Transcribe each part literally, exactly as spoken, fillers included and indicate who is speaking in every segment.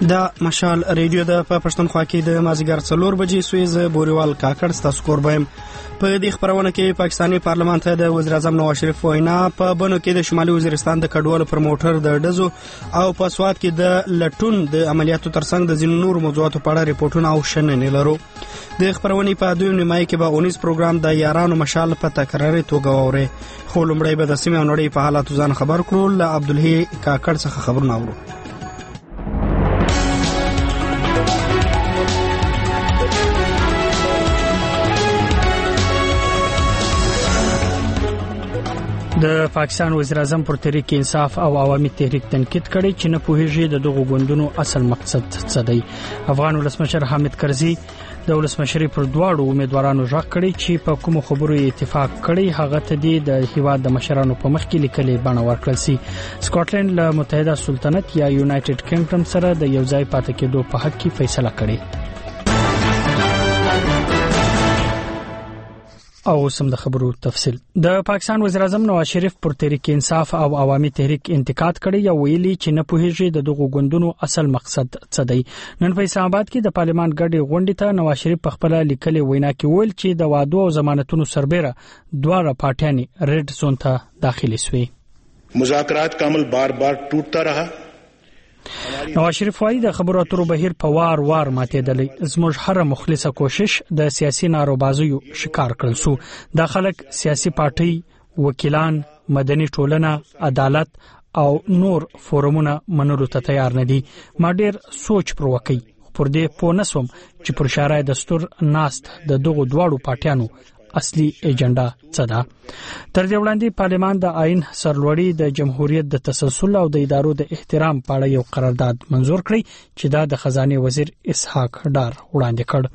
Speaker 1: دا مشال ریډیو د په پښتونخوا کې د مازیګر څلور بجې سویز بوریوال کاکړ ستاسو کوربایم. په دې خبرونه کې پاکستاني پارلمان ته د وزیر اعظم نواز شریف وینا، په بنو کې د شمالي وزیرستان د کډوالو پر موټر د ډزو او په سواد کې د لټون د عملیاتو ترڅنګ د ځینو نور موضوعاتو په اړه ریپورتونه او شننې لرو. د خبرونې په دویم نیمایي کې به اونیز پروګرام د یارانو مشال په تکراري توګه واوري، خو لومړی به د سیمې او نړۍ په حالاتو ځان خبر کړو. له عبدالحی کاکړ څخه خبرونه اورو. د پاکستان وزیر اعظم پر تحریک انصاف او عوامي تحریک تنقید کړي چې نه پوهیږي د دغو ګوندونو اصل مقصد څه دی. افغان ولسمشر حامد کرزي د ولسمشرۍ پر دواړو امیدوارانو ژغ کړي چې په کوم خبرو اتفاق کړي هغه ته د هیواد د مشرانو په مخ کې لیکلي بڼه ورکړل سي. سکاټلند له متحده سلطنت یا یونایټډ کینګډم سره د یو ځای پاتې کېدو په حق کې فیصله کړې. او سم د خبرو تفصیل. د پاکستان وزیر اعظم نواز شریف پر تحریک انصاف او عوامي تحریک انتقاد کړي او ویلي چې نه پوهیږي د دغو ګوندونو اصل مقصد څه دی. نن په اسلام آباد کې د پارلمان غړي غونډې ته نواز شریف په خپل لیکلي وینا کې ویل چې د وادو او ضمانتونو سربېره دواړه پارټیانې ریډ زون ته داخلي شوې.
Speaker 2: مذاکرات کا عمل بار بار ټوټتا رہا.
Speaker 1: نواز شریف وايي د خبرو اترو بهیر په وار وار ماتېدلی. زموږ هر مخلصه کوشش د سیاسي ناروبازیو شکار کړل سو. د خلک سیاسي پارټي، وکیلان، مدني ټولنه، عدالت او نور فورمونه منلو ته تیار نه دي. ما ډیر سوچ پر وکي پر دې پوه نسوم چې پر شارع دستور ناست د دغو دواړو پارټیانو اصلي ایجنډا څه ده. تر دې وړاندې پارلمان د آئین سرلوړي د جمهوریت د تسلسل او د ادارو د احترام په اړه یو قرارداد منزور کړی چې دا د خزانه وزیر اسحاق ډار وړاندې کړ.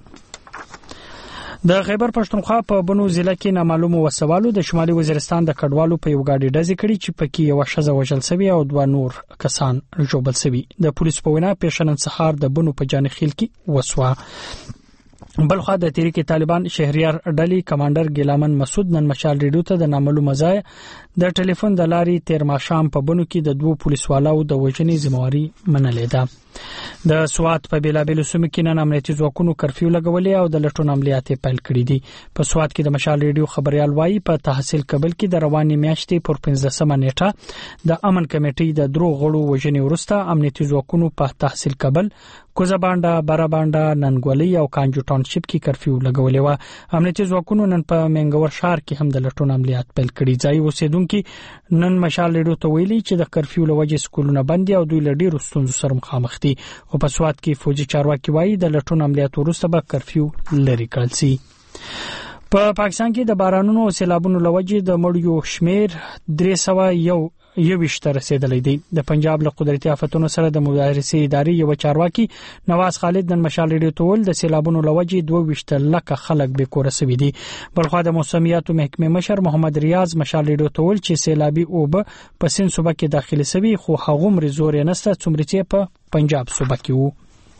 Speaker 1: د خیبر پښتونخوا په بنو ضلع کې نامعلوم وسوالو د شمالي وزیرستان د کډوالو په یو گاډي ډزې کړي چې پکې یو شذ وژل شوی او دوه نور کسان ژوبل شوی. د پولیسو په وینا پېښنن سهار د بنو په جانخیل کې وسوه. بلخوا د تحریک طالبان شهریار ډلې کمانډر ګیلامن مسعود نن مشال ریډیو ته د نامعلوم ځای د ټلیفون د لارې تیر ماښام په بنو کې د دوه پولیسوالو د وژنې ذمہواری منلې ده. د سوات په بیلابیلو سیمو کې نن امنیتي ځواکونو کرفیو لګولې او د لټون عملیات پیل کړي دي. په سوات کې د مشال ریډیو خبريال وایي په تحصیل کابل کې د رواني میاشتې پر پنځلسمه نیټه د امن کمیټې د درو غړو وژنې وروسته امنیتي ځواکونو په تحصیل کابل، کوزبانډا، برابانډا، ننګولي او کانجو ټاونشپ کې کرفیو لګولې و. امنیتي ځواکونو نن په منګور ښار کې هم د لټون عملیات پیل کړي. ځای اوسیدونکو نن مشال ریډیو ته ویلي چې د کرفیو لوجې سکولونه بند او دوی لډیرو ستونزو سره مخامخ دي. او په سوات کې فوجي چارواکي وایي د لټون عملیات وروسته به کرفیو لري کړل شي. په پاکستان کې د بارانونو او سیلابونو لوجې د مړیو شمیر درې سوه یو یویشت رسیدلی دی. د پنجاب له قدرتي آفتونو سره د مبارزې ادارې یو چارواکي نواز خالد نن مشال ریډیو ته ویل د سیلابونو لوجې دوه ویشت لکه خلک بې کوره شوي دي. بلخوا د موسمیاتو محکمې مشر محمد ریاض مشال ریډیو ته ویل چې سیلابي اوبه په سند صوبه کې داخلي شوي خو هغومره زور یې نشته څومره چې په پنجاب صوبه کې وو.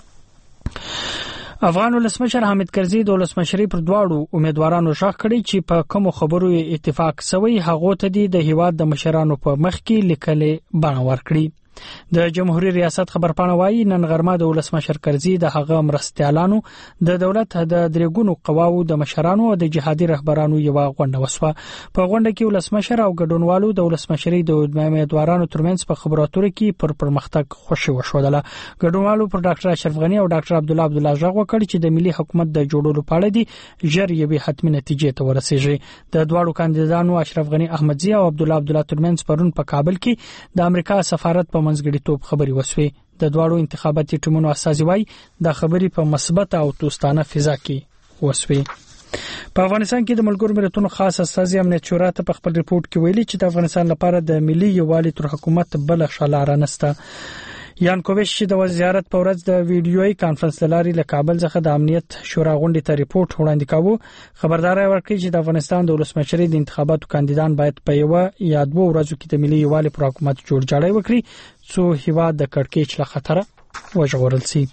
Speaker 1: افغان ولسمشر حامد کرزي د ولسمشرۍ پر دواړو امیدوارانو ژغ کړي چې په کوم خبرو اتفاق سوی هغه ته د هیواد د مشرانو په مخ کې لیکلي بڼه ورکړي. د جمهوریت ریاست خبرپاڼه وایي نن غرمه د ولسمشر کرزي د هغه مرستيالانو د دولت د درېګونو قواو د مشرانو او د جهادي رهبرانو یو غونډه وسوه. په غونډه کې ولسمشر او ګډونوالو د ولسمشرۍ د امیدوارانو ترمنځ په خبرو اترو کې پر پرمختګ خوشي وشودله. ګډونوالو پر ډاکټر اشرف غنی او ډاکټر عبد الله عبد الله ژغ وکړ چې د ملي حکومت د جوړولو په اړه دي ژر یوې حتمي نتیجې ته ورسیږي. د دواړو کاندیدانو اشرف غنی احمدزي او عبد الله عبد الله ترمنځ پرون په کابل کې د امریکا سفارت په منځګړیتوب خبري وسوي. د دواړو انتخاباتي ټیمونو اساسي وای د خبري په مثبت او دوستانه فضا کې وسوي. په افغانستان کې د ملګرو ملتونو خاص استازي امنیت شورا ته په خپل ریپورت کې ویلي چې د افغانستان لپاره د ملي یووالي تر حکومت بل شلاره نسته. یانکوویچ چې د وزارت په ورځ د ویډیوي کانفرنس لاري له کابل څخه د امنیت شورا غونډې ته ریپورت وړاندې کاوه خبرداري ورکړي چې د افغانستان د ولسمشرۍ د انتخاباتو کاندیدان باید په یو یا دوه ورځو کې د ملي یووالي پر حکومت جوړ جاړی وکړي څو هیواد د کړکېچ له خطره وژغورل شي.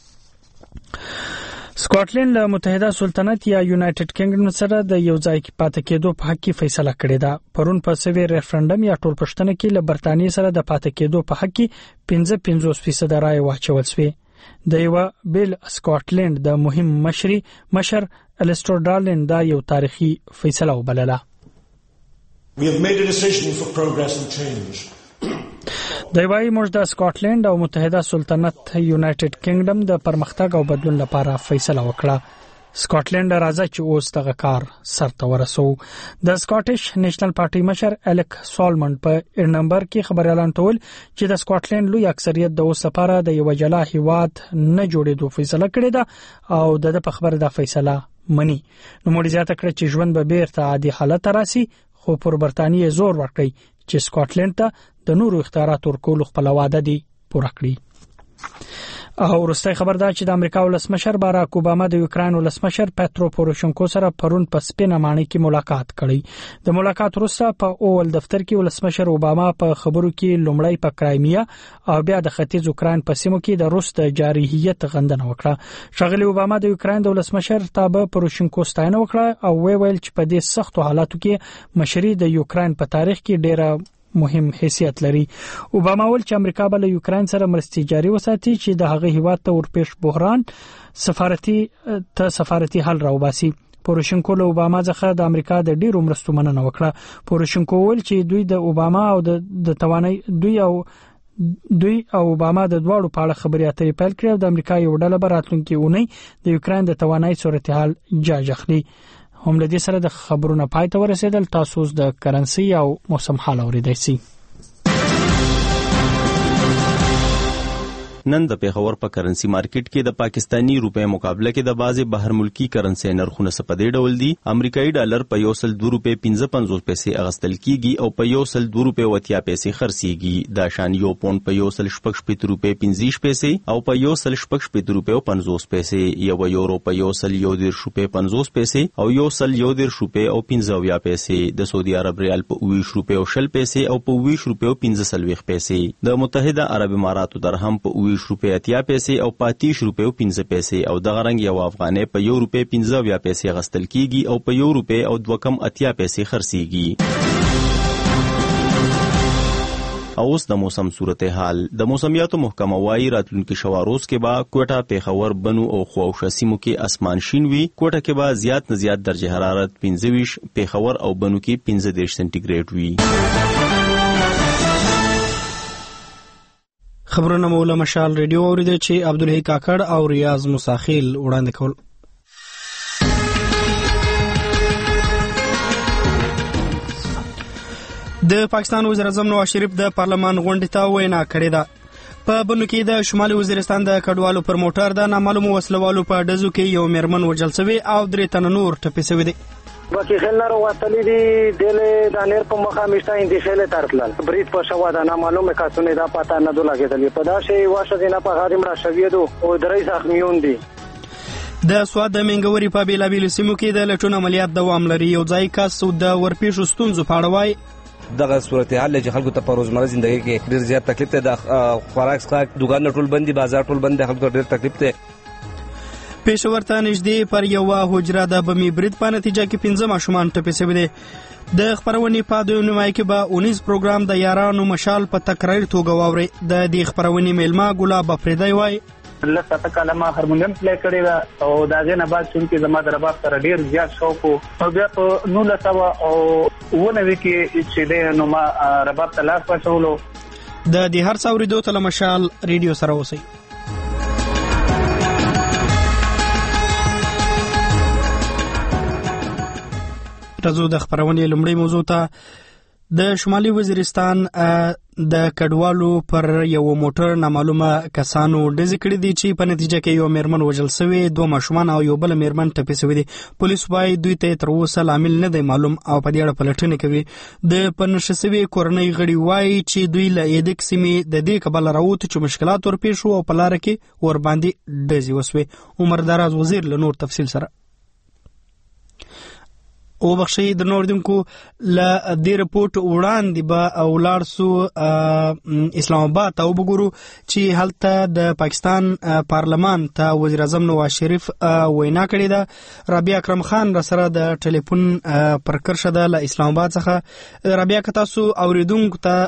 Speaker 1: سکاټلند له متحده سلطنت یا یونایټډ کینګډم سره د یو ځای کې پاتې کېدو په حق کې فیصله کړې ده. پرون په سوي ریفرندم یا ټولپوښتنه کې له برتانیې سره د پاتې کېدو په حق کې پنځه پنځوس فیصد رائے واچول شوې. د یو بیل سکاټلند د مهم مشري مشر الیسټر ډارلین دا یو تاریخي فیصله وبلله.
Speaker 3: We have made a decision for progress and change.
Speaker 1: د وایي موږ د سکاټلند او متحده سلطنت یونایټډ کینګډم د پرمختګ او بدلون لپاره فیصله وکړه. سکاټلند راځي چې اوس دغه کار سرته ورسو. د سکاټیش نېشنل پارټي مشر الیک سالمن په ایډنبرګ کې خبري اعلان کول چې د سکاټلند لوی اکثریت د اوس لپاره د یو جلا هیواد نه جوړېدو فیصله کړې ده او د په خبره د فیصله مني. نو موږ زیاته کړ چې ژوند به بیرته عادي حالت راسي، خو پر برتانیې زور ورکړي چې سکاټلند ته د نورو اختیارات ورکول خپل واده دي پوره کړي. او وروستي خبر دا چې د امریکا ولسمشر باراک اوباما د یوکرين ولسمشر پټرو پوروشنکو سره پرون په سپینه ماڼۍ کې ملاقات کړی. د ملاقات وروسته په اول دفتر کې ولسمشر اوباما په خبرو کې لومړی په کرایمیا او بیا د ختیځ یوکرين په سیمو کې د روس د جارحیت غندنه وکړه. شغلی اوباما د یوکرين د ولسمشر تابع پوروشنکو ستاینه وکړه او وی ویل چې په دې سختو حالاتو کې مشري د یوکرين په تاریخ کې ډېره مهم حیثیت لري. اوباما ول چې امریکا بل یوکرين سره مرستې جاري وساتي چې د هغه هیواد ته ورپېښ بحران سفارتي ته سفارتي حل راوباسي. پوروشنکو له اوباما څخه د امریکا د ډیرو مرستو مننه وکړه. پوروشنکو ول چې دوی د اوباما او د توانای دوی او دوی او اوباما د دواړو په اړه خبرې اترې پیل کړې او د امریکا یو ډله براتلونکي اونۍ د یوکرين د توانای صورتحال جاج اخلي. هم له دې سره د خبرونو پای ته ورسېدل. تاسو د کرنسي او موسم حال اوریدئ شئ.
Speaker 4: نن د پیښور په کرنسي مارکیټ کې د پاکستانی روپې مقابله کې د بازي بهر ملکی کرنسي نرخونه سپدې ډول دي. امریکایي ډالر په یو سل دوه روپې پنځه پنځوس پیسې اغستل کیږي او په یو سل دوه روپې وتیا پیسې خرڅيږي. د شان یو پوند په یو سل شپږ شپږ روپې پنځه پیسې او په یو سل شپږ شپږ روپې پنځوس پیسې، یو یورو په یو سل یو دېرش روپې پنځوس پیسې او یو سل یو دېرش روپې او پنځه اویا پیسې. د سعودي عرب ریال په اویش روپې او شل پیسې او په اویش روپې او پنځه سلويخ پیسې. د متحده عرب اماراتو درهم په اویش روپې اتیا پیسې او پاتیش روپې او پنځه پیسې او د غرنګ یو افغانۍ په یو روپې پنځه اویا پیسې غستل کیږي او په یو روپې او دوه کم اتیا پیسې خرڅيږي. اوس د موسم صورتحال. د موسمیاتو محکمه وايي راتلونکي شواروز کې با کوټه، پیښور، بنو او خواوشه سیمو کې اسمان شین وي. کوټه کې با زیات نه زیات درجه حرارت پنځه ویشت، پیښور او بنو کې پنځه دېرش سنټیګریډ وي.
Speaker 1: خبرونه مولا مشال ریډیو اوریدل چې عبدالحی کاکړ او ریاض مساخیل وړاندې کول. د پاکستان وزیر اعظم نواز شریف د پارلمان غونډې ته وینا کړې ده. په بنو کې د شمالي وزیرستان د کډوالو پر موټر د نامعلومو وسلوالو په ډزو کې یو میرمن وژل شوی او درې تنه نور ټپي شوي دي.
Speaker 5: باقي خلنار واتلی دي دل دانیر په مخه مشته انتخاله ترتلل برید په شوا د نامعلومه کسونه دا پتا نه دوه لګیدل په دا شی واشه دینه په غاړه مړه شوی دو او درې زخمیون دي.
Speaker 1: د سواد د منګوري په بیلابیل سیمو کې د لټون عملیات دوام لري. یو ځای کس د ورپېښو ستونزو په اړه وایي
Speaker 6: دغه صورتحال چې خلکو ته په روزمره ژوندۍ کې ډېر زیات تکلیف ته د خوراک څخه دکان ټول بندي، بازار ټول بند، خلکو ډېر تکلیف ته.
Speaker 1: پېښور ته نږدې پر یو حجره د بمي برید په نتیجه کې پنځه ماشومان ټپي شوي دي. د خبرونې په دوه نیمه کې به اونیز پروګرام د یارانو مشال په تکراري توګه واوري. د دې خبرونې میلمه ګلاب افریدی وایي
Speaker 7: لکه کلمه هارمونیم پلی کړی دا او دا غنه بعد چې زما د رباب سره ډیر زیات شوق او بیا په نو لسوا او ونه کې چې د نو ما رباب تلاش وشولو.
Speaker 1: د دې هر څوري دوه تل مشال ریډیو سره اوسئ. تاسو د خبرونې لومړی موضوع ته د شمالي وزیرستان د کډوالو پر یو موټر نامعلومه کسانو ډزې کړې دي چې په نتیجه کې یو میرمن وژل شوی، دوه ماشومان او یو بل میرمن ټپي شوی دي. پولیس وايي دوی ته تر اوسه لامل نه دی معلوم او په دې اړه پلټنې کوي. د پنځه شوی کورنۍ غړي وايي چې دوی له ایدک سیمې د دې کبل راووت چې مشکلات ورپېښ شو او په لار کې ور باندې ډزې وسوي. عمر دراز وزیر له نور تفصیل سره. او بخشي د نوردونکو ل دې رپورت وړاندې به ولاړ سو اسلام آباد ته وګورو چې هلته د پاکستان پارلمان ته وزیر اعظم نواز شریف وینا کړې ده. رابعه اکرم خان را سره د ټلیفون پر کرشه ده له اسلام آباد څخه. رابعه که تاسو اوریدونکو ته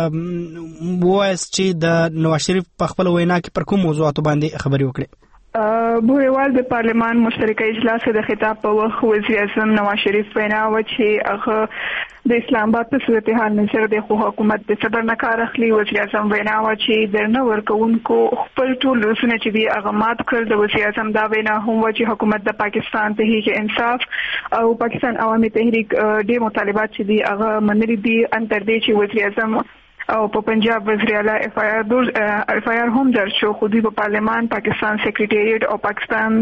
Speaker 1: ووایاست چې د نواز شریف په خپل وینا کې پر کوم موضوعاتو باندې خبرې وکړي.
Speaker 8: بوریوال د پارلمان مشترکه اجلاس د خطاب په وخت وزیر اعظم نواز شریف وینا و چې هغه د اسلام آباد په صورتحال نظر د خو حکومت د صبر نه کار اخلي. وزیر اعظم وینا و چې د نو ورکوونکو خپل ټول رسونه چې دی هغه مات کړل. د وزیر اعظم دا وینا هم و چې حکومت د پاکستان تحریک انصاف او پاکستان عوامي تحریک د مطالبات چې دی هغه منلي دي ان تر دې چې وزیر اعظم او په پنجاب وزیر اعلی اف آی آر اف آی آر هم درج شو. خو دوی په پارلمان، پاکستان سیکریټریټ او پاکستان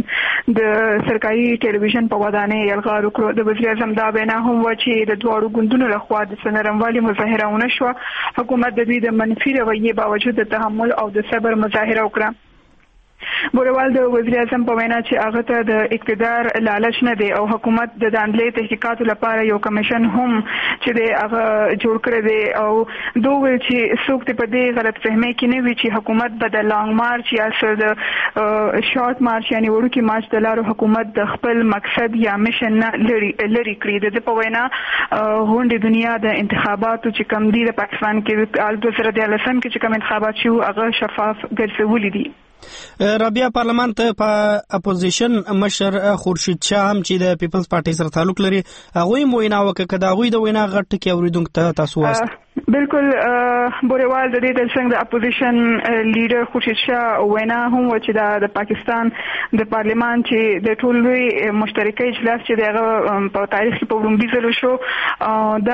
Speaker 8: د سرکاري ټلویزیون په ودانۍ یلغار وکړو. د وزیر اعظم دا وینا هم و چې د دواړو ګوندونو لخوا د سنرموالي مظاهره ونه شوه. حکومت د دوی د منفي رویې باوجود د تحمل او د صبر مظاهره وکړه. بوریوال د وزیر اعظم په وینا چې هغه ته د اقتدار لالچ نه دی او حکومت د داندلې تحقیقاتو لپاره یو کمیشن هم چې دی هغه جوړ کړی دی او دوی ویل چې څوک په دې غلط فهمي کې نه وي چې حکومت به د لانګ مارچ یا څه د شارټ مارچ یعنی وړوکی مارچ د لارو حکومت د خپل مقصد یا میشن نه لري لري کړی. د په وینا غونډې دنیا د انتخاباتو چې کم دي د پاکستان کې د دوه زره دیارلسم کې چې کوم انتخابات شو هغه شفاف ګرځولي دي.
Speaker 1: رابعه پارلمان ته په اپوزیشن مشر خورشید شاه هم چې د پیپلز پارټي سره تعلق لري هغه مو وینا وکړه. دا غوي د وینا غټ کې اوریدونکو ته تاسو واسطه
Speaker 8: بالکل بوریوال د دې ترڅنګ د اپوزیشن لیډر خورشید شاه وینا هم و چې د پاکستان د پارلمان چې د ټول لوی مشترکه اجلاس چې دغه په تاریخ کې په لومړي ځل شو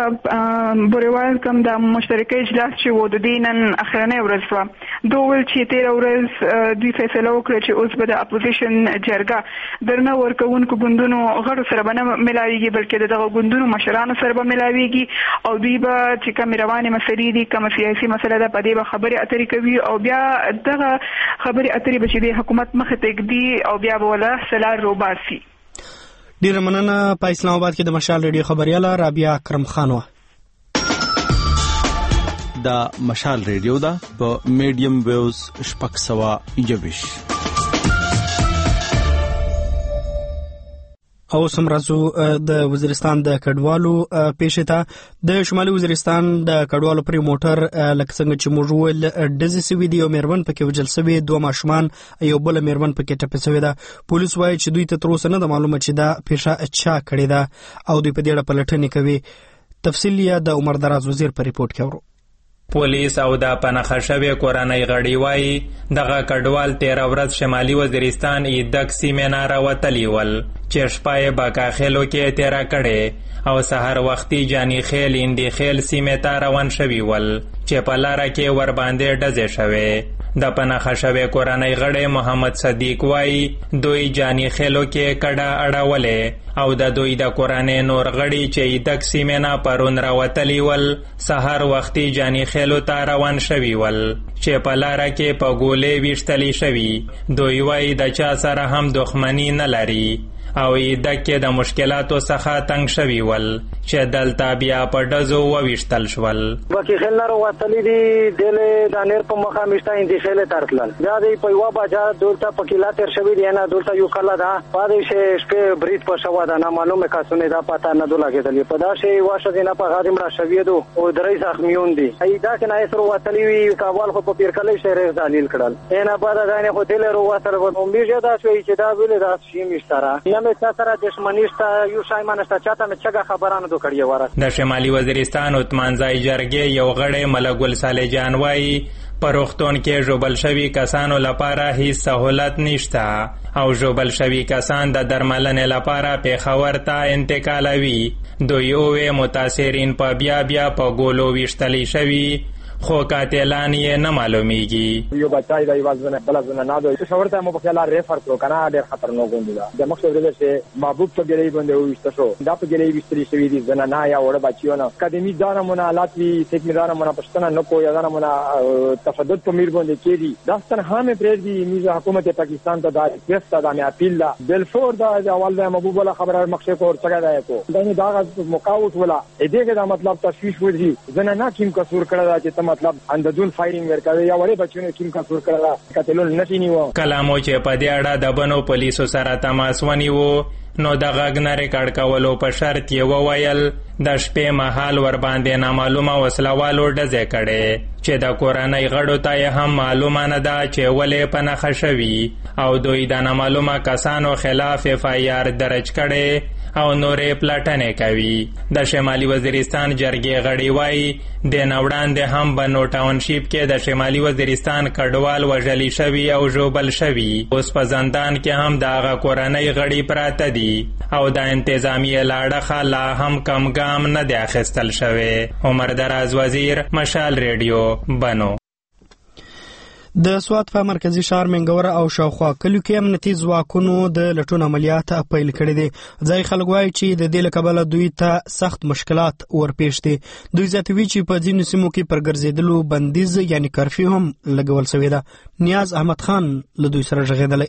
Speaker 8: دا بوریوال کوم د مشترکه اجلاس چې و د دینن اخرنۍ ورځ و دوه چې تیر ورځ دوی فیصله وکړه چې اوس به د اپوزیشن جرګه درنه ورکوونکو ګوندونو غړو سره به نه ملاویږي بلکې دغه ګوندونو مشرانو سره به ملاویږي او دوی به چې کوم رواني مسلې دي کوم سیاسي مسله ده په دې به خبرې اترې کوي او بیا دغه خبرې اترې به چې د حکومت مخې ته ږدي او بیا به ولا سلار روباسي.
Speaker 1: ډیره مننه. په اسلام آباد کې د مشال ریډیو خبرياله رابعه اکرم خان و.
Speaker 4: دا مشال ریډیو دا په میډیم ویوز شپږ سوه یوویش
Speaker 1: او سمرازو د وزیرستان د کډوالو پېښه د شمالي وزیرستان د کډوالو پر موټر لکه څنګه چې موږ ول دزي سوي دی او مېرمن پکې وجل سوي دوه ماشومان یو بل مېرمن پکې ټپه سوي ده. پولیس وايي چې دوی ته تر اوسه نه معلومه چې دا پېښه اچا کړې ده او دوی په دې اړه پلټنې کوي. تفصیل یې د عمر دراز وزیر په ریپورت کې ورو.
Speaker 9: پولیس او د پنخه شوی کورنۍ غړي وایي دغه کډوال تیر ورځ شمالي وزیرستان ایدک سیمې نه راوتلي ول چې شپه یې باکاخیلو کې تیره کړې او سهار وختي جاني خیل اندي خیل سیمې ته روان شوي ول چې په لاره کې ورباندې ډزې شوې. د پنخه شوی کورنۍ غړي محمد صدیق وایي دوی جاني خیلو کې کډه اړولې او د دوی د کورنۍ نور غړي چې ایدک سیمې نه پرون راوتلي ول سهار وختي جاني خیلو ته روان شوي ول چې په لاره کې په ګولې ویشتلی شوي. دوی وایي د چا سره هم دښمني نه لري او ایدک کې د مشکلاتو څخه تنگ شوي ول چې دلته بیا په ډزو وویشتل شول.
Speaker 5: باقي خیل نه راوتلي دي دلې د نیر په مخه میشته اندي خیل ترتلل بیا دی په یو باجا دولته په کلا تر شوي دی نه دولته یو کلا دا پاره شه شپه بریټ په شوا دا نه معلومه کاسونه دا پتا نه دوه لګیدلی په دا شی واشه دی نه په غادم را شوي دو او درې زخمیون دي ایدا کې نه سره وتلي وی کابل خو په پیرکلې شهر ځلیل کړل اینا بعد دا نه خو دل وروتل و مې دا شوی چې دا ویل دا شي مشترا نه مې سره دښمنیستا یو شای مانستا چاته مې چګه خبرانه
Speaker 9: د شمالي وزیرستان اتمانځای جرګې یو غړی ملک ګل صالح جان وایي په روغتون کې ژوبل شوي کسانو لپاره هیڅ سهولت نشته او ژوبل شوي کسان د درملنې لپاره پېښور ته انتقالوي. دوی وویل متاثرین په بیا بیا په ګولو ویشتلی شوي خو قاتلان یې نه معلومیږي.
Speaker 10: یو بچای د یوازونه بل زنه نه دوی شورته مو په خیال ریفر کړو کنه ډېر خطرناک غونډه ده. د مقصد دې چې محبوب ته ګلې باندې وښته شو دا په ګلې وستري شوی دي زنه نه یا وړ بچیونه اکیډمي دانه منالات وی تکمیدانه منا پښتنه نه کو یا دانه منا تفدد په میر باندې کېدي دا ستنه هم پرې دي میزه حکومت پاکستان ته دا ریکوست دا مې اپیل دا بلفور دا اول د محبوب ولا خبره مخشه کو څنګه دا کو دا نه دا مقاومت ولا دې دا مطلب تشویش ودی زنه نه کیم قصور کړه چې ته مطلب انددون فایرینګ ورکوي یا وړي بچونه کیم قصور کړه قتلول نشي نیو
Speaker 9: کلامو چې په دې اړه د بنو پولیسو سره تماس ونیو نو د غږ نه ریکارډ کولو په شرط یې وویل د شپې مهال ور باندې نامعلومه وسلوالو ډزې کړې چې د کورنۍ غړو ته هم معلومه نه ده چې ولې په نښه شوي او دوی د نامعلومه کسانو خلاف اف آی آر درج کړي او نورې پلټنې کوي. د شمالي وزیرستان جرګې غړي وایي د نوړاندې هم بنو ټاونشیپ کې د شمالي وزیرستان کډوال وژلي شوي او ژوبل شوي. اوس په زندان کې هم د هغه کورنۍ غړي پراته دي او د انتظامیې له اړخه لا هم کم ګام نه دی اخیستل شوی. عمر دراز وزیر، مشال ریډیو، بنو.
Speaker 1: د سوات په مرکزی ښار منګوره او شاوخوا کلیو کې امنیتي ځواکونو د لټون عملیات پیل کړي دي. ځای خلک وایي چې د دې له کبله دوی ته سخت مشکلات ورپېښ دي. دوی زیاتوي چې په ځینو سیمو کې پر ګرځېدلو بندیز یعنی کرفیو هم لګول شوې ده. نیاز احمد خان له دوی سره غږېدلی.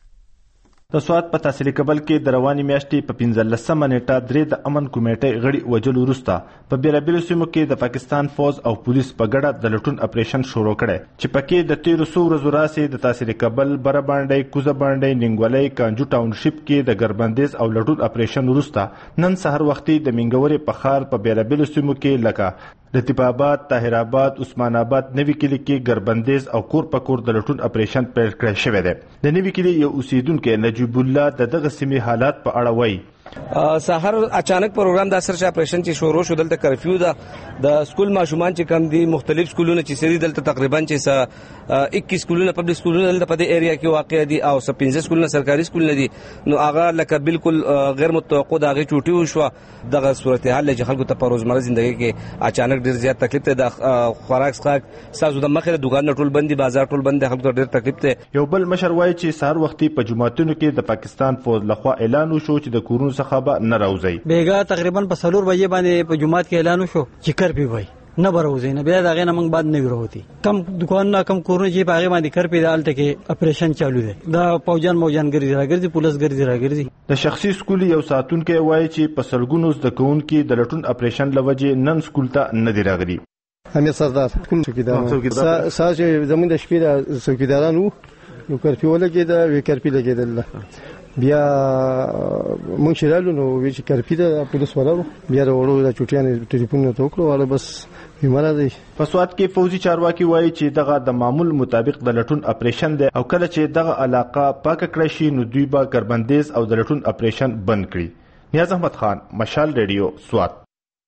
Speaker 11: د سوات په تحصیلي کابل کې د روانې میاشتې په پنځلسمه نیټه درې د امن کمیټې غړي وژلو وروسته په بېلابېلو سیمو کې د پاکستان فوز او پولیس په ګډه د لټون اپریشن شروع کړی چې پکې د تیرو څو ورځو راسې د تحصیلي کابل، بره باندې، کوزه باندې، ننګولۍ، کانجو ټاونشیپ کې د ګربندیز او لټون اپریشن وروسته نن سحر وختي د منګورې په ښار په بېلابېلو سیمو کې لکه لطیف آباد، طاهر آباد، عثمان آباد، نوي کلی کې ګربندیز او کور په کور د لټون اپریشن پیل کړی شوی دی. د نوي کلی یو اوسیدونکی نجیب الله د دغه سیمې حالات په اړه وایي.
Speaker 6: سحر اچانک پروګرام د سرچ اپریشن چې شروع شو دلته کرفیو ده د سکول ماشومان چې کم دي مختلف سکولونه چې سړي دلته تقریبا چې اکیس سکولونه پبلک سکولونه دلته په دې ایریا کې واقع دي او پنځه سکولونه سرکاري سکولونه دي نو هغه لکه بالکل غیر متوقع د هغې چوټي وشوه. دغه صورتحال چې خلکو ته په روزمره زندګۍ کې اچانک ډېر زیات تکلیف دی. د خوراک څښاک ستاسو د مخې دوکانونه ټول بند دي، بازار ټول بند دی، خلکو ته ډېر تکلیف دی.
Speaker 11: یو بل مشر وایي چې سهار وختي په جوماتونو کې د پاکستان فوج لخوا اعلان وشو چې د کورونو څخه به نه راوځي.
Speaker 12: بیګا تقریبا په څلور بجې باندې په جومات کې اعلان وشو چې کرفیو وای نه بروځي نه بیا دغه نه موږ بعد نه وروتي کم دکان نه کم کورونه چې باغې باندې کرفیو دالته کې اپریشن چالو دی. دا پوجان موجان ګرځي راګرځي پولیس ګرځي راګرځي.
Speaker 11: د شخصي سکول یو ساتونکو وایي چې په سلګونو زده کوونکي د لټون اپریشن لوجې نن سکول ته نه دی راغلي.
Speaker 13: امیر سردار کوم څوکیدار ساج زمون د شپې د څوکیدارانو نو کرفیو لګیدا وی کرفیو لګیدل بیا مونږ شرالو نو وی چې کرفی د پولیس ولرو بیا ورو د چټیان ټلیفون ته وکړو ولا بس بیمار دی.
Speaker 11: په سوات کې فوجي چارواکي وایي چې دغه د معمول مطابق د لټون اپریشن دی او کله چې دغه علاقه پاک کړی شي نو دوی به ګربندیز او د لټون اپریشن بند کړي. نیاز احمد خان، مشال ریډیو، سوات.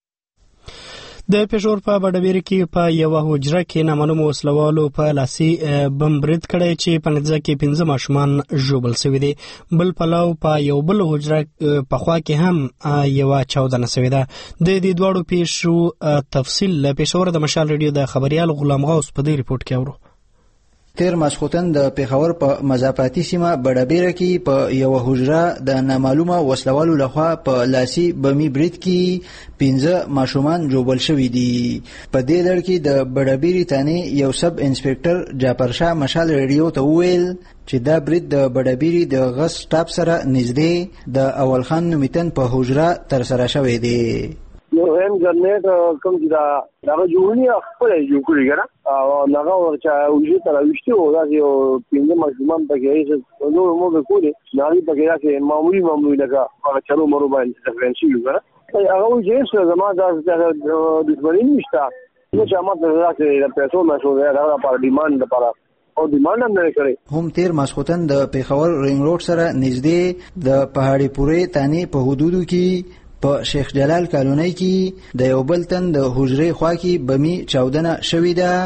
Speaker 1: د پېښور په بډبیر کې په یو حجره کې نامعلوم وسلوالو په لاسي بم برید کړی چې په نتیجه کې پنځه ماشومان ژوبل شوي دي. بل پلو په یو بل حجره په خوا کې هم یوه چاودنه شوې ده. د دې دواړو پیښو تفصیل له پېښور د مشال ریډیو د خبریال غلام غوث په دې ریپورټ کې اورو.
Speaker 14: تیر ماسخوتن د پیښور په مضافاتي سیمه بډبیره کې په یو حجره د نامعلومه وسلوالو لخوا په لاسي بمي برید کې پنځه ماشومان جوړول شوي دي. په دې لړ کې د بډبیري تانې یو سب انسپکټر جعفر شاه مشال ریډیو ته وویل چې دا برید د بډبیري د غس سټاپ سره نږدې د اول خان نومیتن په حجره تر سره شوی دی.
Speaker 5: یو هم جنریټ کوم چې دا دا جوړنی خپل جوړ کړی ګره او هغه ورچا وجې تر وشتي او دا یو پینځه ماشومان پکې یې نو مو به کولی ناري پکې راځي معمولی معمولی لګا هغه چلو مرو باندې ډیفرنشي ګره هغه وجې څه زما دا د دښمنۍ نشته نو چې امر راځي د پیسو نشو دا لپاره ډیماند لپاره او ډیماند هم نه کړی.
Speaker 14: هم تیر ماسخوتن د پیښور رینګ روډ سره نږدې د پهاړی پورې تانې په حدودو کې په شیخ جلال کالونی کې د یو بل تن د حجرې خوا کې بمی چاودنه شوې ده.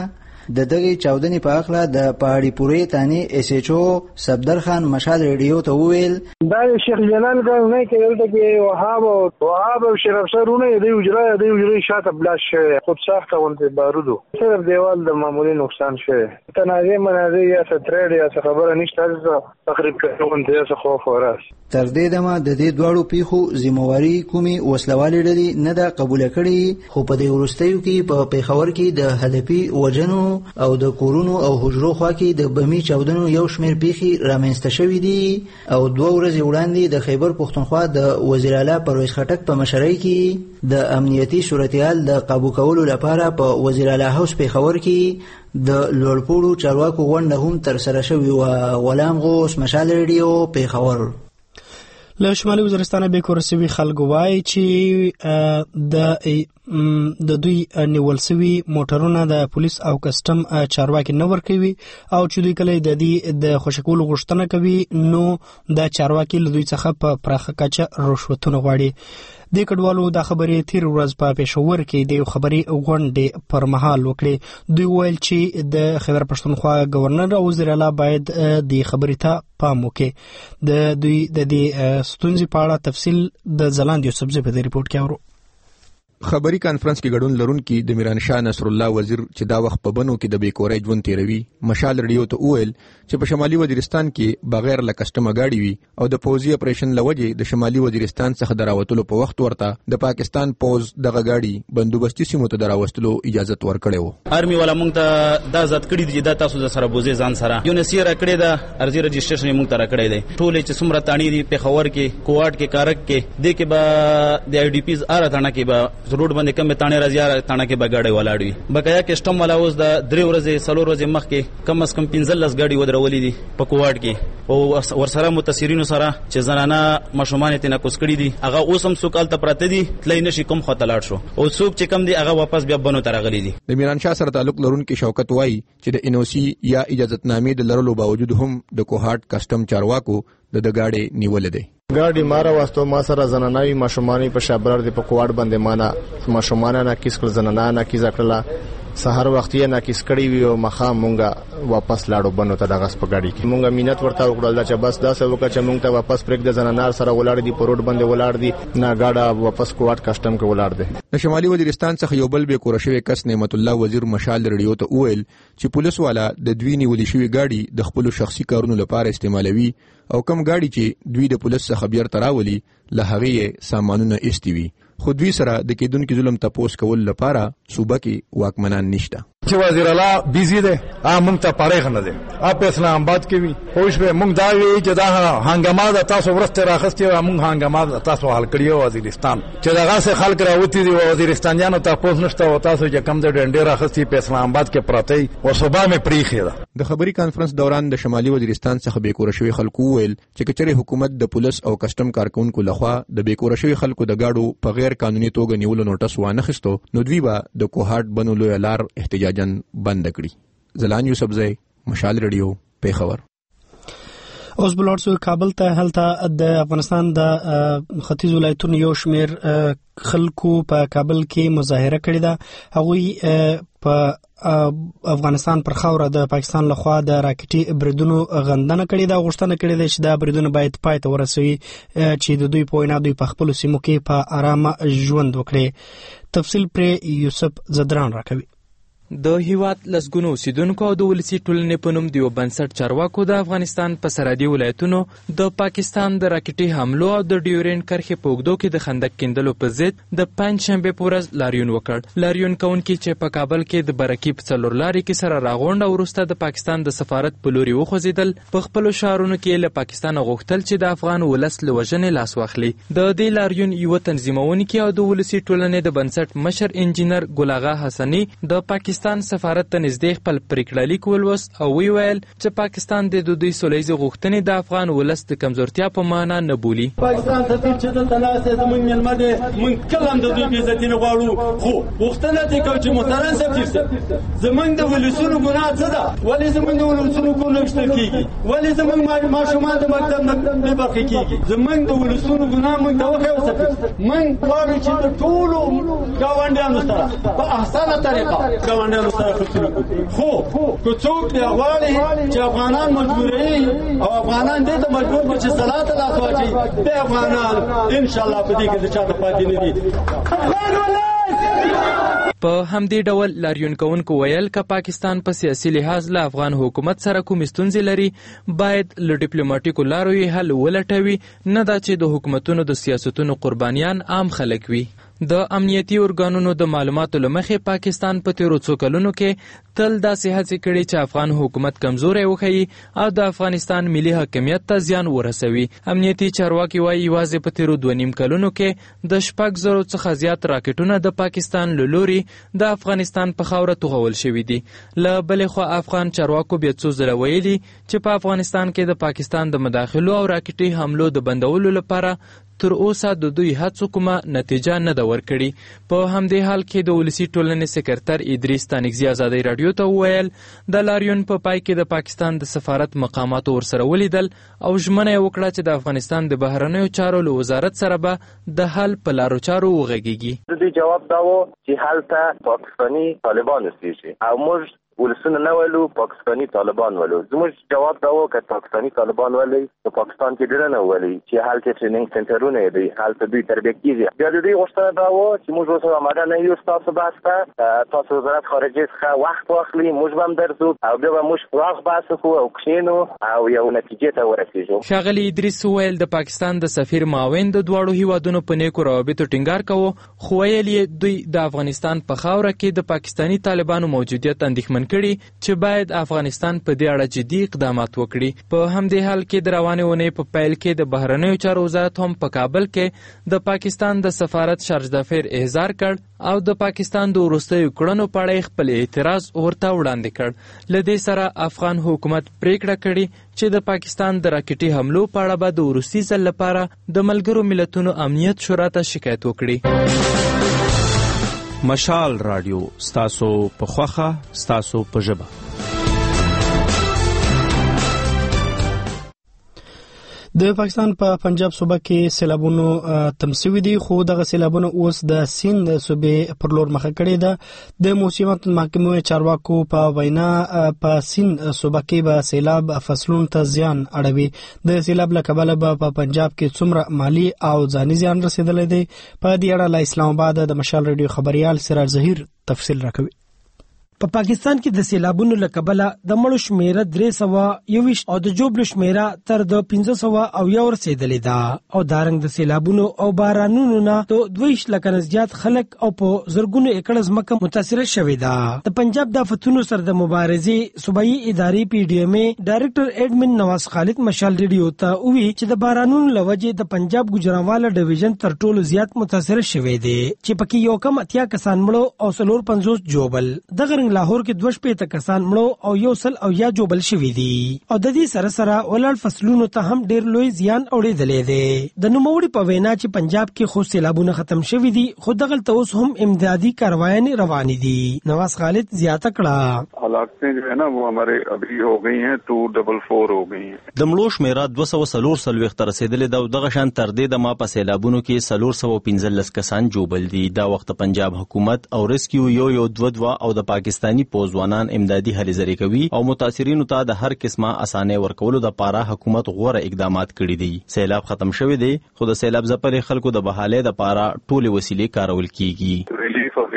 Speaker 14: د دغه چاودنې په اخله د پاړی پورې تانی اس ایچ او صفدر خان مشال ریډیو ته وویل
Speaker 5: دا شیخ جلال ګاونې کې دلته کې وهاب او وهاب او شرف سرونه د اجرا د اجرا شاته بلاش خود ساخته ولته بارودو صرف دیوال د معمولی نقصان شوی تنازع منازع یا سترډ یا خبره نشته تقریبا کوم د څه خوف وراس
Speaker 14: تر دې دمه د دې دواړو پیښو ذمہواری کومي وسلوالې ډلې نه ده قبول کړې خو په دې وروستیو کې په پیښور کې د هدفي وجنو او د کورونو او حجرو خوا کې د بمي چاودنو یو شمېر پیښې رامنځته شوې دي او دوه ورځې وړاندې د خیبر پښتونخوا د وزیر اعلی پرویز خټک په مشرۍ کې د امنیتي صورتحال د قابو کولو لپاره په وزیر اعلی هاوس پیښور کې د لوړپوړو چارواکو غونډه هم ترسره شوې وه. غلام غوث مشال ریډیو پیښور.
Speaker 1: له شمالي وزیرستان به کورسوي خلکو وایي چې د د دوی نیول سوي موټرونه د پولیس او کسټم چارواکي نه ورکوي او چې دوی کله د دې د خوشکولو غوښتنه کوي نو د چارواکي له دوی څخه په پراخه کچه رشوتونه غواړي. د کډوالو د خبرې تیر ورځ په پېښور کې د خبري غونډې پر مهال وکړي. دوی ویل چې د خیبر پښتونخوا گورنر او وزیر اعلی باید د خبرې ته پام وکړي. د دوی د دې ستونزې په اړه تفصیل د ځلاند یوسفزي په دې ریپورت کې اورو.
Speaker 15: خبري کانفرنس کې ګډون لرونکي د میرانشاه نصر الله وزیر چې دا وخت په بنو کې د بیکورۍ ژوند تیروي مشال ریډیو ته وویل چې په شمالي وزیرستان کې بغیر له کسټمه گاډي وي او د پوځي اپریشن لوجې د شمالي وزیرستان څخه دراوتلو په وخت ورته د پاکستان پوز دغه گاډي بندوبستي سیمو ته دراوستلو اجازه ورکړې و.
Speaker 16: آرمي والا مونږ ته دا ځات کړی دی دا تاسو سره بوزي ځان سره یو نسیر کړی دا ارزي رجسټریشن مونږ ته راکړی دی ټول چې څومره تانی دی په خور کې کوارډ کې کارک کې د کې با د آی ډی پیز اره تانه کې با روډ باندې کم تانه راځي تانه کې بغاړې ولاړوي بقایا کسټم والا اوس د درې ورځې څلور ورځې مخ کې کم از کم پنځه لس گاډي ودرولې دي په کوارډ کې او ورسره متاثرینو سره چې زنانه مشومان ته نه کوسکړي دي هغه اوس هم سوکال ته پراته دي تلای نشي کوم خطر لاړ شو او څوک چې کم دي هغه واپس بیا بنو ترغلي دي.
Speaker 15: د میرانشاه سره تعلق لرونکي شوکت وای چې د انوسی یا اجازهتنامې د لرلو باوجود هم د کوهاټ کسټم چارواکو د د گاډي نیول دي.
Speaker 17: ګاډي مارا واستو ما سره زنانوي ماشومانی په شابرر دی په کوړ باندې مانا ماشومانه نه کیس کړ زنانه نه کیس کړلا سحر وخت یې نه کیس کړی وی او مخه مونږه واپس لاړو بنو ته دغه سپ ګاډي کې مونږه مينت ورته وکړل چې بس دا څه وکړه چې مونږ ته واپس پرېګ د زنانار سره ولاړ دي په روډ باندې ولاړ دي نه گاډه واپس کوړ کسٹم کې ولاړ دي.
Speaker 15: د شمالي وزیرستان څخه یو بل به کورشوي کس نعمت الله وزیر مشال ریډیو ته وویل چې پولیس والا د دوی نیولې شوی گاډي د خپل شخصي کارونو لپاره استعمالوي او کم گاډي چې دوی د پولیس څخه بیر تراولي له هغه سامانونه استوي خو دوی سره د کېدونکو ظلم تپوس کول لپاره صوبه کې واکمنان نشته.
Speaker 18: چې وزیر اعلی بیزی دی ا مونږ ته پاره نه دی اپ اسلام آباد کې وی خوش به مونږ دا وی چې دا هنګامه د تاسو ورسته راخستي مونږ هنګامه تاسو حل کړیو وزیرستان چې دغه سه خلک راوتی دي وزیرستانیانو ته پوس نشته او تاسو چې کم د ډنډې راخستي په اسلام آباد کې پراته او صوبه مې پریخي ده.
Speaker 15: د خبري کانفرنس دوران د شمالي وزیرستان څخه بیکور شوی خلکو ویل چې کچره حکومت د پولیس او کسٹم کارکونکو لخوا د بیکور شوی خلکو د گاډو په غیر قانوني توګه نیولو نوټس وانه خستو نو دوی به د کوهاټ بنو لوی لار احتجاجاً بند کړي. زلان یوسفزی مشال ریډیو پیښور.
Speaker 1: اوس بلورسو کابل ته هلته د افغانستان د ختیځ ولایتونو یو شمیر خلکو په کابل کې مظاهره کړې ده. هغوی په افغانستان پر خاوره د پاکستان لخوا د راکټي بریدونو غندنه کړې ده. غوښتنه کړې ده چې دا بریدونه باید پای ته ورسوي چې د دوی په وینا دوی په خپلو سیمو کې په آرامه ژوند وکړي. تفصیل پرې یوسف زدران راکوي.
Speaker 19: د هیواد لسګونو اوسیدونکو او د ولسی ټولنې په نوم د یو بنسټ چارواکو د افغانستان په سرحدي ولایتونو د پاکستان د راکټي حملو او د ډیورینډ کرښې په اوږدو کې د خندق کیندلو په ضد د پنجشنبې په ورځ لاریون وکړ. لاریون کوونکي چې په کابل کې د برکي په څلور لارې کې سره راغونډ او وروسته د پاکستان د سفارت په لوري وخوځېدل. په خپلو ښارونو کې له پاکستانه غوښتل چې د افغان ولس له وژنې لاس واخلي. د دې لاریون یوه تنظیمونکي او د ولسي ټولنې د بنسټ مشر انجینر ګل اغا حسني د پاکستان سفارت ته نږدې خپل پریکړه لیک ولوست او وی ویل چې پاکستان د دوی سولهییزې غوښتنې د افغان ولس د کمزورتیا په معنا نه بولي.
Speaker 20: پاکستان ته چې دلته ناست زموږ میلمه دی موږ کله هم د دوی بېعزتي نه غواړو خو غوښتنه دې کوو چې محترم سفیر صاحب زموږ د ولسونو ګناه څه ده؟ ولې زموږ د ولسونو کور نه ویشتل کېږي؟ ولې زموږ ماشومان د مکتب نه بې برخې کېږي؟ زموږ د ولسونو ګناه موږ ته وښیه سفیر صاحب. موږ غواړو چې د ټولو ګاونډیانو سره په احسنه طریقه ګاونډیانو سره ښه سلوک وکړي. خو که څوک بیا غواړي چې افغانان مجبوروي او افغانان دې ته مجبور کړي چې سلا ته لاس واچوي، بیا افغانان انشاءالله په دې کې د چا ته پاتې نه دي.
Speaker 19: په همدې ډول لاریون کوونکو ویل که پاکستان په سیاسي لحاظ له افغان حکومت سره کوم ستونزې لري باید له ډیپلوماټیکو لارو یې حل ولټوي، نه دا چې د حکومتونو د سیاستونو قربانیان عام خلک وي. د امنیتي ارګانونو د معلوماتو له مخې پاکستان په تیرو څو کلونو کې تل داسې هڅې کړي چې افغان حکومت کمزوری وښیي او د افغانستان ملي حاکمیت ته زیان ورسوي. امنیتي چارواکي وایي یوازې په تیرو دوه نیم کلونو کې د شپږ زرو څخه زیات راکټونه د پاکستان له لوري د افغانستان په خاوره توغول شوي دي. له بلې خوا افغان چارواکو بیا څو ځله ویلي چې په افغانستان کې د پاکستان د مداخلو او راکټي حملو د بندولو لپاره تر اوسه د دوی هڅو کومه نتیجه نه ده ورکړې. په همدې حال کې د ولسي ټولنې سکرتر ادریس تانکزي ازادۍ راډیو ته وویل د لاریون په پای کې د پاکستان د سفارت مقاماتو ورسره ولیدل او ژمنه یې وکړه چې د افغانستان د بهرنیو چارو له وزارت سره به د حل په لارو چارو وغږیږي.
Speaker 21: د دې جواب دا و چې هلته پاکستاني طالبان اوسېږي او موږ ولسونه نه ولو پاکستاني طالبان ولو. زموږ جواب دا و که پاکستاني طالبان ولي په پاکستان کې ډېر نه ولي چې هلته ټریننګ سنټرونه دي، هلته دوی تربیه کیږي. بیا د دې غوښتنه دا و چې موږ اوس آماده نه یو ستاسو بحث ته، تاسو وزارت خارجه څخه وخت واخلي، موږ به هم درځو او بیا به موږ پراخ بحث وکړو او کښېنو او یو نتیجې ته ورسېږو.
Speaker 19: ښاغلي ادریس وویل د پاکستان د سفیر معاون د دواړو هیوادونو په نیکو روابطو ټینګار کوو، خو ویل یې دوی د افغانستان په خاوره کې د پاکستاني طالبانو موجودیت اندېښمن کړي چې باید افغانستان په دې اړه جدي اقدامات وکړي. په همدې حال کې د روانې اونۍ په پیل کې د بهرنیو چارو وزارت هم په کابل کې د پاکستان د سفارت شارج دافیر احضار کړ او د پاکستان د وروستیو کړنو په اړه خپل اعتراض ورته وړاندې کړ. له دې سره افغان حکومت پریکړه کړې چې د پاکستان د راکټي حملو په اړه به د وروستي ځل لپاره د ملګرو ملتونو امنیت شورا ته شکایت وکړي.
Speaker 4: مشال رادیو ستاسو په خوخه ستاسو په ژبه.
Speaker 1: د پاکستان په پنجاب صوبه کې سیلابونو تمسوي دي، خو دغه سیلابونو اوس د سیند صوبې پر لور مخه کړې ده. د موسمیات محکمې چارواکو په وینا په سیند صوبه کې به سیلاب فصلونو ته زیان اړوي. د سیلاب له کبله به په پنجاب کې څومره مالی او ځاني زیان رسیدلی دی، په دې اړه له اسلام آباد د مشال ریډیو خبريال سراج ظهیر تفصیل راکوي.
Speaker 22: په پاکستان کې د سیلابونو له کبله د مړو شمیره درې سوه یوویشت او د جوړو شمیره تر د پنځه سوه او یو رسیدلې ده او دارنګ د سیلابونو او بارانونو نه د دویش لکه نه زیات خلک او په زرګونو ایکړ ځمکه متاثره شوې ده. د پنجاب د فتونو سره د مبارزې صوبایي ادارې پی ډي ایم ای ډایرکټر ایډمن نواز خالد مشال ریډیو ته وویل چې د بارانونو لوجې د پنجاب ګجرانواله ډیویژن تر ټولو زیات متاثره شوې دي چې پکې یو کم اتیا کسان مړو او څلور پنځوس جوبل. دغه لاهور کې دوه شپېته کسان مړو او یو سل او یا جوبل شوي دي او د دې سره سره ولاړ فصلونو ته هم ډېر لوی زیان اورېدلی دی. د نوموړي په وینا چې پنجاب کې خو سیلابونه ختم شوي دي، خو دغلته اوس هم امدادي کاروایانې روانې دي. نواز خالد زیاته کړه
Speaker 23: حالات جو ہے نا وہ ہمارے ابھی ہو گئی ہیں ٹو ډبل فور ہو گئی ہیں.
Speaker 4: د مړو شمیره دوه سوه څلور څلوېښت ته رسېدلې ده او دغه شان تر دې دمه په سیلابونو کې څلور سوه پنځلس کسان جوبل دي. دا وخت پنجاب حکومت او ریسکیو یو یو دوه دوه او د پاکستاني پوځوانان امدادي هلې ځلې کوي او متاثرینو ته د هر قسمه اسانۍ ورکولو دپاره حکومت غوره اقدامات کړي دي. سیلاب ختم شوی دی، خو د سیلاب ځپلي خلکو د بحالۍ دپاره ټولې وسیلې کارول کیږي.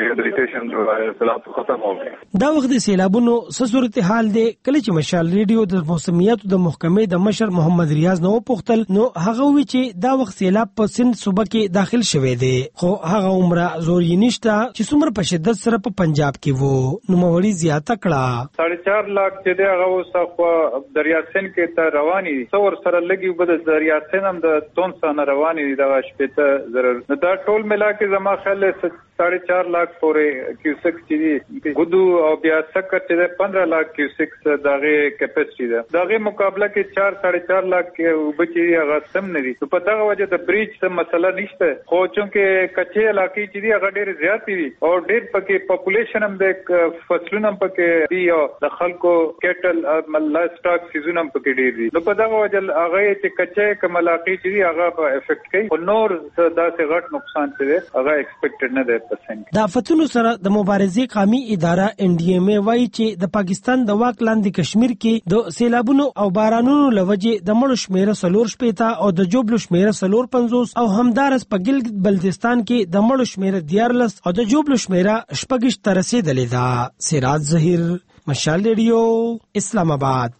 Speaker 22: دا وخت د سیلابونو څه صورتحال دی؟ کله چې مشال ریډیو د موسمیاتو د محکمې د مشر محمد ریاض نه وپوښتل نو هغه وویل چې دا وخت سیلاب په سند صوبه کې داخل شوی دی، خو هغه عمره زور یې نشته چې څومره په شدت سره په پنجاب کې وو. نوموړي زیاته کړه
Speaker 24: ساڑھے چار لاکھ چې دی هغه اوس خو دریا سند کې ته رواني دي، څور سره لګي به د دریا سند هم د تونسا نه رواني دي دغه شپېته زره. نو دا ټول ملا کې زما خیال ساڑھے چار لاکھ پورې کیوسک چې دي ګودو او بیا سکر چې دی پندرہ لاکھ کیوسک دغه کیپاسټي ده. دغه مقابله کې چار ساڑھے چار لاکھ اوبه چې دي هغه سم نه دي. نو په دغه وجه د بریج څه مسله نشته، خو چونکې کچې علاقې چې دي هغه ډېرې زیاتې دي او ډېر پکې پاپولیشن هم د فصلونه هم پکې دي او د خلکو کیټل لایف سټاک سیزون هم پکې ډېر دي. نو په دغه وجه هغه چې کچې کوم علاقې چې دي هغه په افیکټ کوي او نور داسې غټ نقصان چې دی هغه ایکسپیکټډ نه دی پرسنټ.
Speaker 22: د آفتونو سره د مبارزې قومي اداره ان ډي ایم ای وایي چې د پاکستان د واک لاندې کشمیر کې د سیلابونو او بارانونو لوجې د مړو شمیره څلور شپېته او د جوبلو شمیره څلور پنځوس او همدارس په ګلګت بلتستان کې د مړو شمیره دیارلس او د جوبلو شمیره شپږ ته رسیدلې ده. سراج ظهیر، مشال ریډیو، اسلام آباد.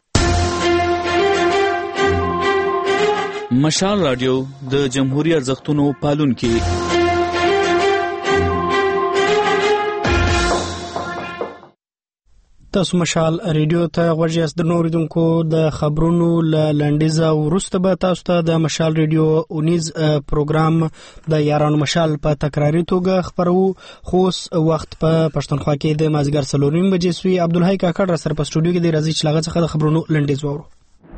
Speaker 2: مشال رادیو د جمهوریت ارزښتونو پالونکي.
Speaker 1: تاسو مشال ریډیو ته غوږ یاست. د نوریدونکو د خبرونو ل لنډیزه ورسته به تاسو ته د مشال ریډیو اونیز پروګرام د یارانو مشال په تکراری توګه خبرو. خو وخت په پښتونخوا کې د مازیګر څلور نیمې بجې سوی. عبدالحی کاکړ را سره په سټوډیو کې دی، راځي چې لاغه څخه د خبرونو لنډیز وورو.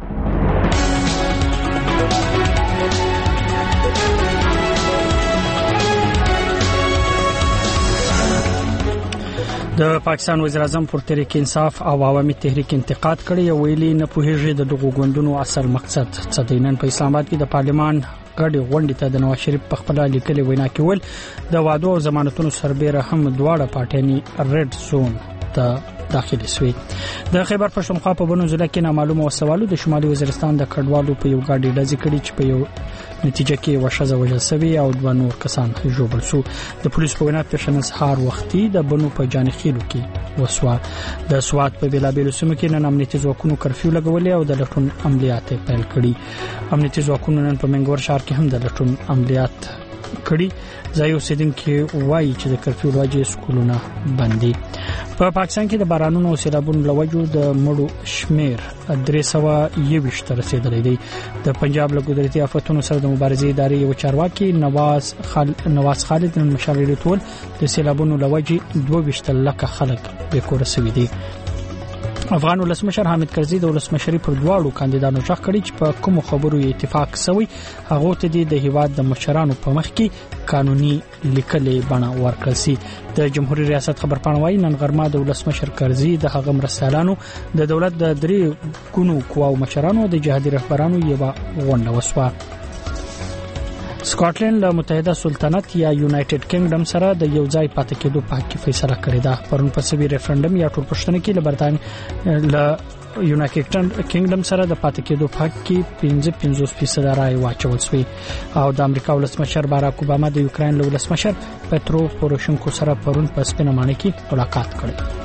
Speaker 1: د پاکستان وزیر اعظم پر تحریک انصاف او عوامي تحریک انتقاد کړی او ویلي نه پوهیږي د دغو غونډونو اصل مقصد څه دی. نن په اسلام آباد کې د پارلمان غړي غونډې ته د نواز شریف په خپل لیکلي وینا کې ول د وادو او ضمانتونو سربېره هم دواړه پارټیانې ریډ زون ته داخلي شوې. د خیبر پښتونخوا په بنو ضلع کې نامعلومه وسوالو د شمالي وزیرستان د کډوالو په یو ګاډي ډزې کړې چې په یو نتیجه کې وشزه وژل شوی او دوه نور کسان ژوبل شو. د پولیس په وینا په شنن سهار وختي د بنو په جانخیلو کې وسوا. د سوات په بلابل سیمو کې نن امنیتي ځواکونو کرفیو لګولې او د لټون عملیات پیل کړي. امنیتي ځواکونو نن په منګور ښار کې هم د لټون عملیات کړي. ځای اوسیدونکو وایي چې د کرفیو لوجې سکولونه بندي. په پاکستان کې د بارانونو او سیلابونو لوجو د مړو شمیر درې سوه یوویشت ته رسیدلی دی. د پنجاب له قدرتي آفتونو سره د مبارزې ادارې یو چارواکي نواز خال نواز خالد نن مشاورې ټول د سیلابونو لوجې دوه ویشت لکه خلک بیکوره شوي دي. افغان ولسمشر حامد کرزي د ولسمشري پر دواړو کاندیدانو ځخ کړي چې په کوم خبرو اتفاق سوی هغه ته د هیواد د مشرانو په مخ کې قانوني لیکلې بڼه ورکړل شي. د جمهوریت ریاست خبرپاڼه وايي نن غرمه د ولسمشر کرزي د هغه مرستیالانو د دولت د درې ګونو قواو مشرانو د جهادي رهبرانو یو غونډه وسوه. سکاټلند له متحده سلطنت یا یونایټډ کینګډم سره د یو ځای پاتې کېدو په حق فیصله کړې ده. پرون په سوي ریفرندم یا ټولپوښتنه کې له برتانیې له یونایټډ کینګډم سره د پاتې کېدو په حق کې پنځه پنځوس فیصد رای واچول شوی او د امریکا ولسمشر باراک اوباما د یوکرين له ولسمشر پترو پوروشنکو سره پرون په سپینمانه کې ملاقات کړی.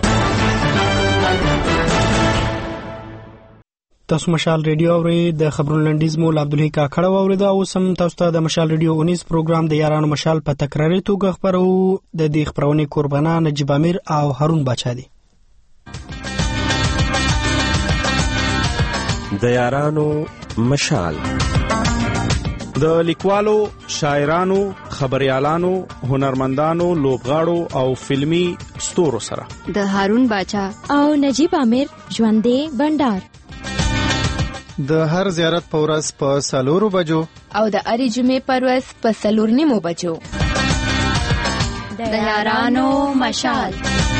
Speaker 1: تاسو مشال ریډیو اورئ. د خبرونو لنډیز مول عبدالحی کاکړ اورید او سم تاسو ته د مشال ریډیو اونیز پروګرام د یارانو مشال په تکراری توګه خبرو. د دې خبرونې قربانه نجیب امیر او هارون باچا دي.
Speaker 3: د یارانو مشال د لیکوالو، شاعرانو، خبريالانو، هنرمندانو، لوبغاړو او فلمی ستورو سره
Speaker 7: د هارون باچا او نجیب امیر ژوندې بندر
Speaker 8: د هر زیارت په ورځ په سلورو بجو
Speaker 7: او د اړې جمعې په ورځ په سلور نیمو بجو د یارانو مشال.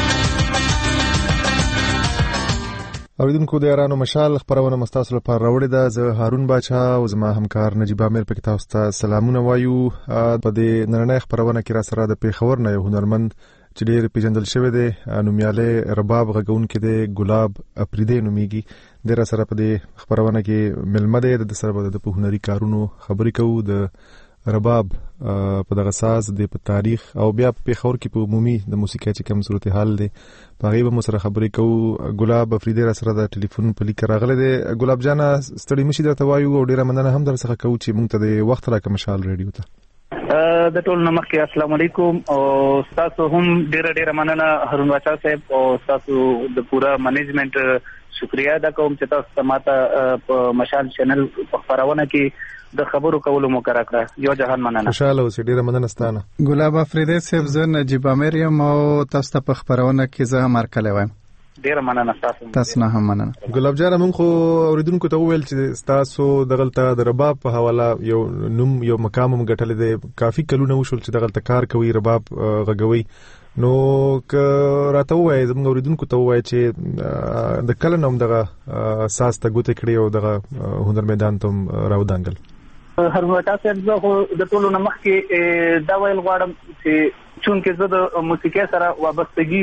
Speaker 8: اوریدونکو د یارانو مشال خبرونه مستاسو لپاره راوړې ده. زه هارون باچا او زما همکار نجیب امیر په تاسو ته سلامونه وایو. په دې نړۍ خبرونه کې را سره د پیښور نه یو هنرمند چې ډېر پیژندل شوی دی، نومیاله رباب غږونکي دی، ګلاب افریدی نومیږي. د را سره په دې خبرونه کې ملمه دی. د سره د په هنري کارونو خبرې کوو، د رباب په دغه ساز د په تاریخ او بیا په پیښور کې په عمومي د موسیقي چې کوم صورتحال دی په هغه به مو سره خبرې کوو. ګلاب افریدی را سره د ټلیفون په لیک راغلی دی. ګلاب جان ستړي مشي درته وایو او ډیره مننه هم در څخه کوو چې موږ ته د وخت راکړه مشال ریډیو ته.
Speaker 25: د ټول نمخ کې السلام علیکم او تاسو هم ډیره ډیره مننه هارون باچا صاحب او تاسو د پورا منیجمنت شکریا ادا کوم چې تاسو ماته په مشال چینل په خبرونه کې د خبرو کولو موقع راکړه. یو جهان مننه. خوشاله اوسئ. ډیره مننه ستانه.
Speaker 8: ګلاب افریدی صاحب زه نجیب امیر یم او تاسو په خبرونه کې زه مرکله وایم.
Speaker 25: ډیره مننه تاسو.
Speaker 8: تاسو نه هم مننه. ګلاب جان موږ خو اوریدونکو ته وویل چې تاسو دغلطه د رباب په حواله یو نوم یو مقام هم ګټل دی. کافي کلونه وشول چې دغلطه کار کوي، رباب غږوي. نو که راته وایي زموږ اوریدونکو ته وایي چې د کله نوم دغه ساز ته ګوته کړی او دغه هنر میدان ته راودانګل.
Speaker 25: هارون باچا صاحب زه خو د ټولو نه مخکې دا ویل غواړم چې چونکه زه د موسیقي سره وابستګي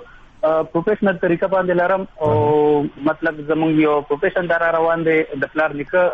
Speaker 25: په پروفیشنل طریقه باندې لرم او مطلب زمونږ یو پروفیشن دار روان دی د پلار نیکه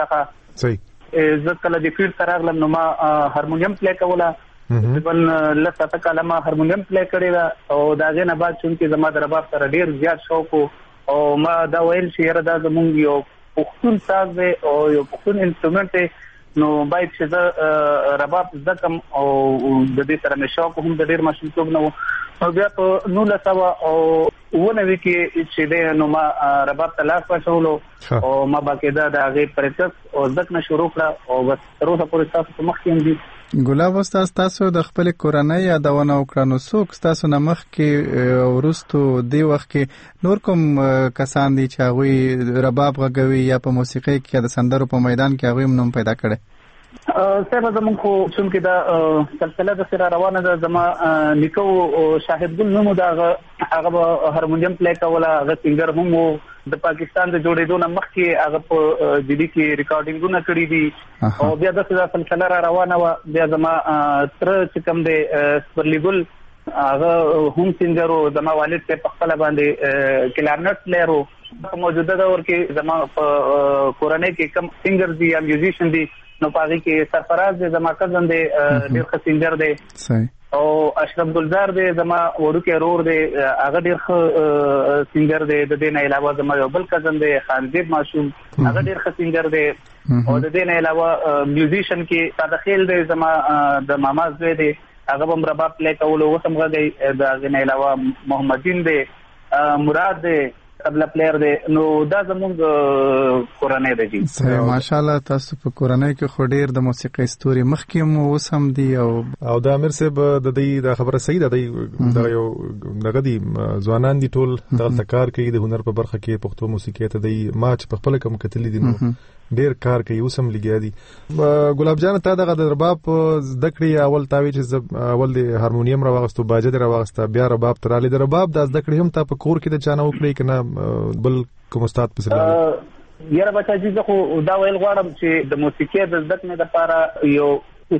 Speaker 25: څخه
Speaker 8: صحیح
Speaker 25: زه کله د فیلډ سره غلم نو ما هارمونیم پلی کوله تقریبا لسه کاله ما هارمونیم پلی کړی دا او دا غنه بعد چونکه زما د رباب سره ډیر زیات شوق او ما دا ویل چې را دا زمونږ یو پښتون ساز دی او یو پښتون انسټرومنت دی نو باید چې دا رباب زده کم او د دې سره مې شوق هم د ډیر ماشومتوب نه و بیا په نولس سوه او اووه نوي کې چې دی نو ما رباب ته لاس واچولو او ما باقاعده د هغې پریکټس او زده کړه شروع کړه او بس تر اوسه پورې ستاسو په مخ کې هم دي.
Speaker 6: ګلاب استاد تاسو د خپل کورنۍ یادونه وکړه نو څوک تاسو نه مخ کې ورستو دی وخت کې نور کوم کسان دي چې هغه رباب غږوي یا په موسیقي کې د سندرو په میدان کې هغه نوم پیدا کړي؟
Speaker 25: سبا زمون خو چونکه دا سلسله د سره روانه ده زما نیکو شاهد ګل نومو دا هغه هارمونیم پلی کوله هغه سنگر هم د پاکستان د جوړېدو نه مخکې هغه په دلی کې ریکارډینګونه کړي دي او بیا د سلسله را روانه و بیا زما تر چې کوم دی سپرلی ګل هغه هم سنگر او زما والد په خپل باندې کلارنټ پلیئر او موجوده دور کې زما په کورنۍ کې کم سنگر دي یا میوزیشن دي نو پاږي کې سرفراز دی زما کزن دی ډیر ښه سنگر دی او اشرف ګلزار دی زما وړوکی رور دی هغه ډیر ښه سنگر دی د دې نه علاوه زما یو بل کزن دی خانزیب ماشوم هغه ډیر ښه سنگر دی او د دې نه علاوه میوزیشن کې ساده خیل دی زما د ماما زوی دی هغه هم رباب پلی کولو اوس هم غږی د هغې نه علاوه محمد دین دی مراد دی تبله پلیر دی نو دا زمونږ کورنۍ دی جی
Speaker 6: ماشاءالله تاسو په کورنۍ کې خو ډیر د موسیقي ستوري مخکې مو اوس هم دي او
Speaker 8: او د امیر صاحب د دې د خبره صحیح ده دی دا یو دغه دي ځوانان دي ټول دغه کار کوي د هنر په برخه کې پښتو موسیقي ته دی ما چې په خپل کوم کتلې دي نو ډیر کار کوي اوس هم لګیا دي. ګلاب جان ته دغه د رباب زده کړې اول تاوی چې اول د هارمونیم راوغستو باجه د راوغسته بیا رباب تراله د رباب د زده کړې هم ته په کور کې د چانه وکړې کنه بل کوم استاد په سره
Speaker 25: یاره بچا چې زه خو دا ویل غواړم چې د موسیقي د زده کړې لپاره یو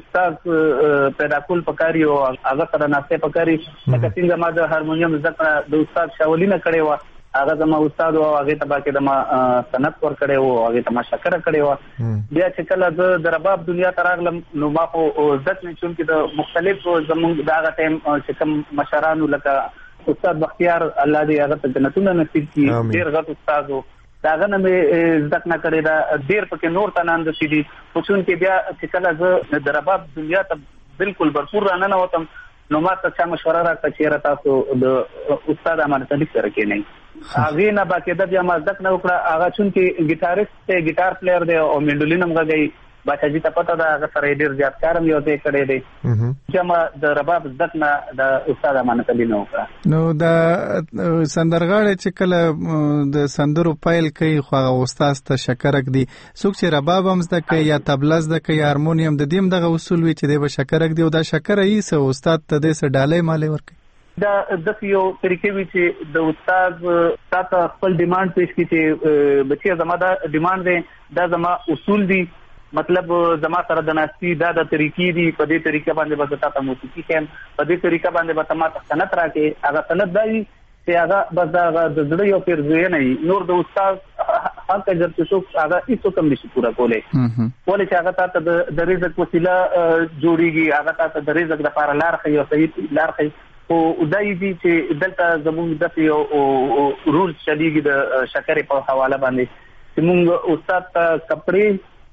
Speaker 25: استاد پیدا کول پکاري او هغه سره ناشته پکاري لکه څنګه ما د هارمونیم زده کړه د استاد شاولینه کړې و هغه زما استاد او هغه ته باکې د ما سند ور کړې و هغه ته ما شکر کړې و بیا چې کله زه د رباب دنیا ته راغلم نو ما خو زده نه چون کې د مختلف زمونږ دغه ټیم چې کوم مشرانو لکه استاد بختیار الله دې هغه ته جنتونه نصیب کړي ډیر غټ استاد و داغه نه مې زده نه کړې دا ډیر پکې نور تناند شي دي خو چون کې بیا چې کله زه د رباب دنیا ته بالکل برپور رانه نه وتم نو ما ته چا مشوره راکړه چې را تاسو د استاد امانت علي سره کې نه هغه نه باقاعده بیا ما زده نه وکړه هغه چون کې ګیټاریست دی ګیټار پلیئر دی او منډولین هم غږی باچاجي ته پته ده هغه سره ډیر زیات کارم یو ځای کړی دی چې ما د رباب زده نه د استاد امانت علي نه وکړه
Speaker 6: نو د سندرغاړي چې کله د سندرو پایل کوي خو هغه استاد ته شکرک دی څوک چې رباب هم زده کوي یا طبله زده کوي یا هارمونیم د دې دغه اصول وي چې دی به شکرک دی او دا شکر یې سه استاد ته دې سه ډالۍ مالې ورکړي
Speaker 25: دا د یو طریقې وی چې د استاد تاسو خپل ډیماند پیش کړي چې بچي زما دا ډیماند دی دا زما اصول دي مطلب زما سره د ناستی دا د طریقې دي په دې طریقه باندې به تاسو موسیقي کوم په دې طریقه باندې به تاسو سنت راکې هغه سنت دی چې هغه بس دا د زړه یو پیرزوی نه نور د استاد حق اجر چې څوک هغه هیڅ کوم نشي پورا کولای ولې چې هغه تاسو د رزق وسیله جوړیږي هغه تاسو د رزق لپاره لار خي او صحیح لار خي او دای دي چې دلته زموږ د یو رول چلیږي د شکرې په حواله باندې چې موږ استاد ته کپڑے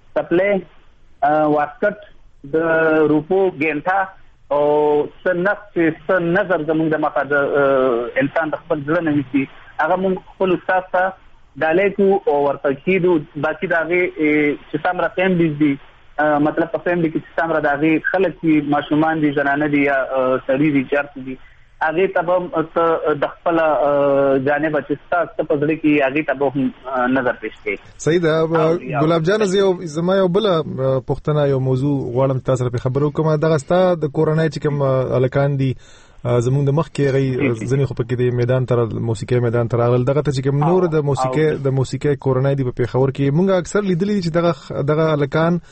Speaker 25: سپلې واسکټ د روپو ګنټا او سنت چې نظر زموږ د مخه د انسان د خپل ځل نه وي هغه موږ خپل استاد ته ډالې کو او ورته کیدو باقي دغه چې سمره فیملی دي مطلب په فیملی کې چې سمره دغه خلک چې ماشومان دي زنانه دي یا سړي دي چارت دي هغه ته د خپل جانب چې تاسو په ځل کې هغه ته نظر پېښ کړي
Speaker 8: صحیح ده ګلاب جان زما یو بل پښتنه یو موضوع غواړم تاسو په خبرو کوم دغه ستا د کورونای چې کوم الکان دي زموږ د مخ کې غي ځنی خو پکې د میدان تر موسیقي میدان تر اغل دغه ته چې کوم نور د موسیقي د موسیقي کورونای دی په پیښور کې مونږ اکثر لیدلې چې دغه دغه الکان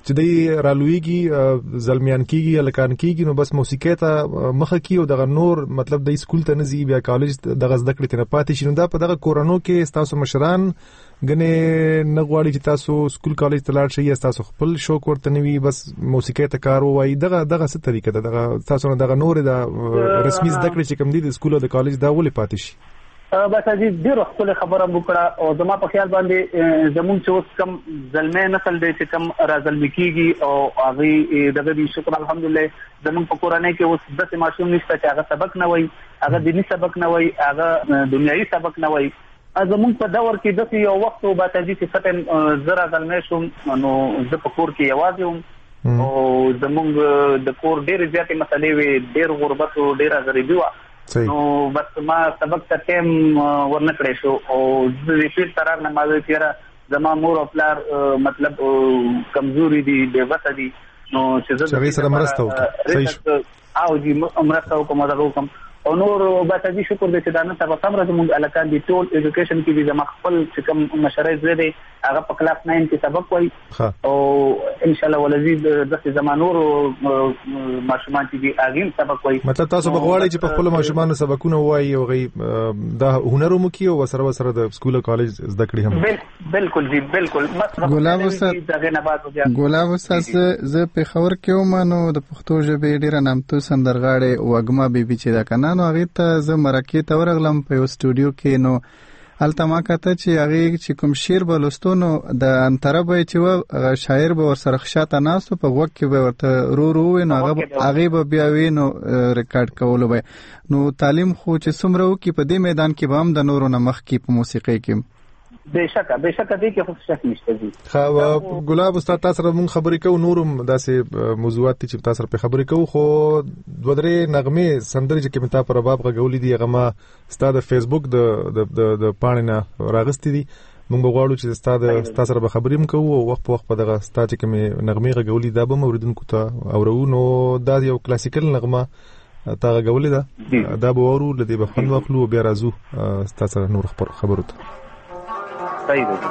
Speaker 8: چې دی رالویږي زلمیان کیږي لکان کیږي نو بس موسیقي ته مخه کی او دغه نور مطلب د سکول ته نزي بیا کالج دغه زده کړې ته پاتې شي نو دا په دغه کورونو کې تاسو مشران غنه نغواړي چې تاسو سکول کالج ته لاړ شئ تاسو خپل شوق ورته نوي بس موسیقي ته کار وای دغه دغه څه طریقه ده دغه تاسو نه دغه نور د رسمي زده کړې چې کوم دي د سکول او د کالج دا ولې پاتې شي
Speaker 25: بس اجي ډیره خپل خبره وکړه او زما په خیال باندې زمون چې اوس کم ظلمه نسل دی چې کم راځل کیږي او هغه دغه دي شکر الحمدلله زمون په قرانه کې اوس د ماشوم نشته چې هغه سبق نه وای هغه دینی سبق نه وای هغه دنیوي سبق نه وای زمون په دور کې د یو وخت او باته دي چې فتن زرا ظلمه شوم نو د پکور کې आवाज یم او زمون د کور ډیر زیاتې مسلې وي ډیر غربت او ډیر غریبي و نو بس ما سبق ته ټیم ورنکړې شو او د فیر ترار نه مازه تیرا زما مور او پلار مطلب کمزوري دي بے وسه دي نو چې
Speaker 8: زه سره مرسته وکړم
Speaker 25: او دي مرسته وکم دا وکم او نور باته دي شکر دې چې دا نه تاسو سم راځم الکان دي ټول ایجوکیشن کې دي زما خپل چې کوم مشرای زده دي هغه په کلاس ناین کې سبق وایي او ان شاء الله ولزيد د زمانور ماشومان چې دي اغین سبق وایي
Speaker 8: مطلب تاسو بغواړئ چې په خپل ماشومان سبقونه وایي او غي دا هنر مو کې او سره سره د سکول او کالج زده کړی هم
Speaker 25: بالکل جی بالکل
Speaker 6: ګلاب استاد ګلاب استاد زه په خبر کې ومنو د پښتو ژبې ډیره نامتو سندرغاړي وګما بیبي چې دا کنه نو هغه ته زه مرکه ته ورغلم په یو سټوډیو کې نو التما کته چې هغه چې کوم شعر بلستونو د انتره به چې و شاعر به ورسره خشاته ناسو په وګ کې به ورته رو رو نو هغه هغه به بیا وینو ریکارډ کولو به نو تعلیم خو چې څومره وکي په دې میدان کې به هم د نورو نه مخ کې په موسیقي کې
Speaker 25: بهشکه بهشکه دې کې خو شک نشته دي
Speaker 8: خو ګلاب استاد تاسو سره مونږ خبرې کوو نورم داسې موضوعات چې تاسو سره په خبرې کوو خو دوه درې نغمه سندرې چې کوم تاسو پر باب غوولې دي هغه ما استاد فیسبوک د د د پاڼې نه راغستې دي مونږ غواړو چې استاد تاسو سره به خبرې هم کوو او وخت په وخت په دغه استاد چې کوم نغمه غوولې دا به موریدونکو ته اورو نو دا یو کلاسیکل نغمه تا غوولې ده دا به ورو لدی به خپل وخلو بیا راځو تاسو سره نور خبرو ته
Speaker 25: صحیح دی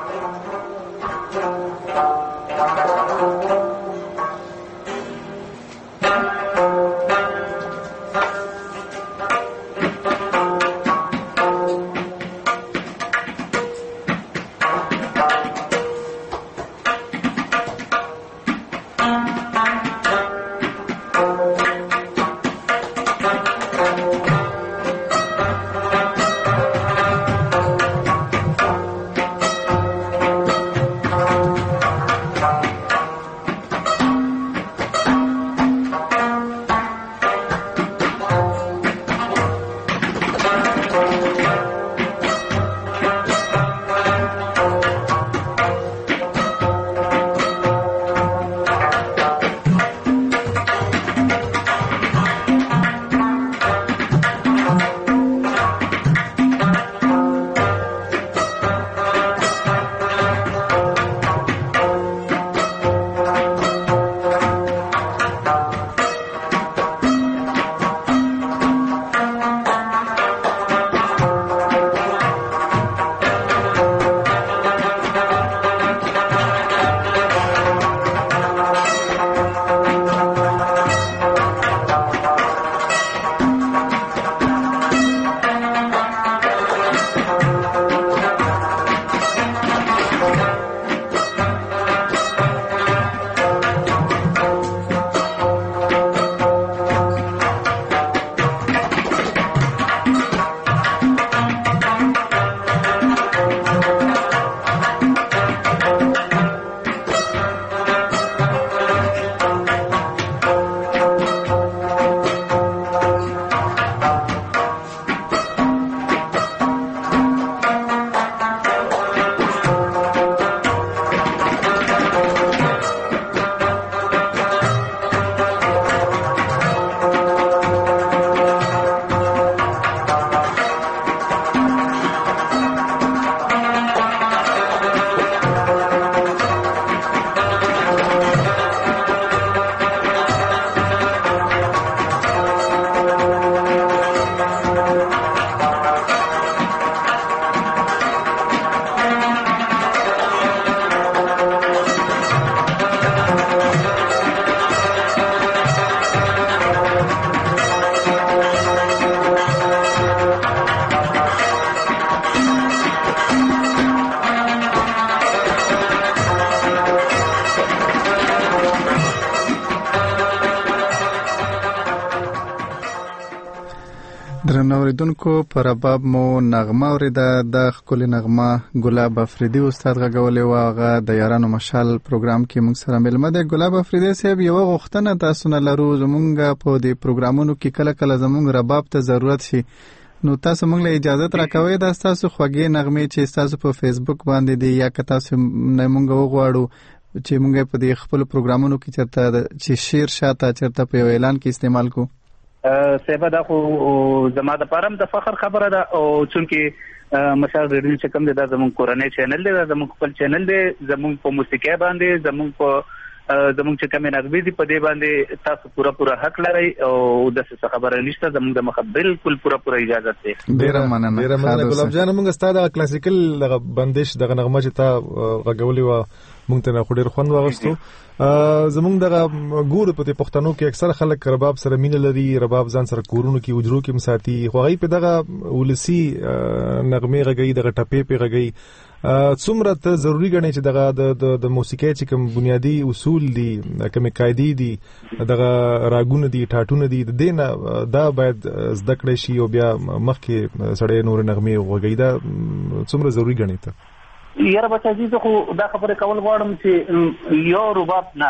Speaker 6: درنوریدونکو پر رباب مو نغمه اوریده د خپل نغمه ګلاب افریدي استاد غوولې واغه د یارانو مشال پروګرام کې موږ سره ملمه ده. ګلاب افریدي صاحب یو غوښتنه تاسو نه لرو، زمونږ په دې پروګرامونو کې کله کله زمونږ رباب ته ضرورت شي، نو تاسو موږ له اجازه راکوي دا تاسو خوږې نغمې چې تاسو په فیسبوک باندې دی یا که تاسو نه موږ وغواړو چې موږ په دې خپل پروګرامونو کې چرته چې شعر شاته چرته په اعلان کې استعمال کو.
Speaker 25: سیبا دا خو زما د پارم د فخر خبره ده، او چونکه مشال ریډیو چې کوم دی دا زموږ کورنۍ چینل دی، دا زموږ خپل چینل دی، زموږ په موسیقي باندې زموږ په زموږ چې کومې نغمې دي په دې باندې تاسو پوره پوره حق لرئ، او داسې خبره نشته، زموږ د مخه بالکل پوره پوره اجازه ده.
Speaker 8: ډیره مننه ډیره مننه ګلاب جان. موږ ستاسو د کلاسیکل دغه بندش دغه نغمه چې تا غږولې و مونږ ته خو ډیر خوند واغستو. زمونږ دغه ګور په پښتنو کې اکثر خلک رباب سره مینه لري، رباب ځان سره کورونو کې وجرو کې مساتي، خو غي په دغه ولسی نغمه غږی دغه ټپې په غږی څومره ته ضروری غني چې دغه د د موسیقي چې کوم بنیادی اصول دي، کوم قاعده دي، دغه راګونه دي، ټاټونه دي، د دینه دا باید زده کړی شي او بیا مخکې سړی نور نغمه غږی دا څومره ضروری غني ته.
Speaker 25: یاره بچا جی زه خو دا خبره کول غواړم چې یو رباب نه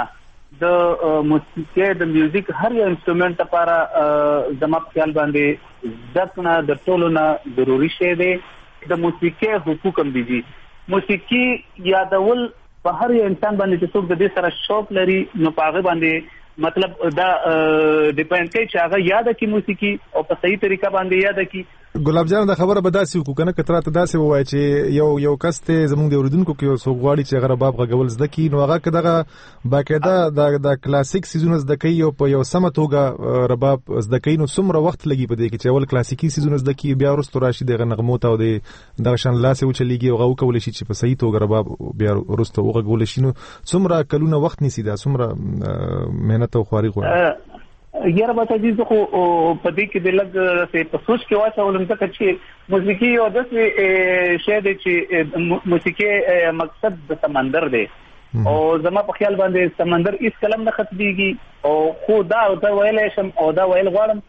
Speaker 25: د موسیقي د میوزیک هر یو انسټرومنټ لپاره زما په خیال باندې ځکه د ټولو نه ضروري شی دی. د موسیقي حقوق هم دي، موسیقي یادول په هر یو انسان باندې چې څوک د دې سره شوق لري نو په هغه باندې مطلب دا ډیپند کوي چې هغه یاد کی موسیقي او په صحیح طریقه باندې یاد کی.
Speaker 8: ګلاب جان دا خبره به داسې وکړو کنه کتره ته داسې وای چې یو یو کس ته زموږ د اوریدونکو کې سو غواړي چې هغه رباب غږول زده کی، نو هغه کداغه باقاعده د د کلاسیک سیزون زده کی او په یو سم توګه رباب زده کی، نو څومره وخت لګي په دې کې چې اول کلاسیکي سیزون زده کی بیا ورستو راشي د نغمو ته او د دغه شان لاسه و چلیږي او غو کول شي چې په صحیح توګه رباب بیا ورستو وغږول شي، نو څومره کلونه وخت نیسي دا څومره مهنت او خواري غواړي.
Speaker 25: یاره بچا جی زه خو په دې کې د لږ څه په سوچ کې واچولم ځکه چې موسیقي یو داسې شی دی چې موسیقي مقصد د سمندر دی، او زما په خیال باندې سمندر هیڅ کلم نه ختمېږي، او خو دا دا ویلی شم او دا ویل غواړم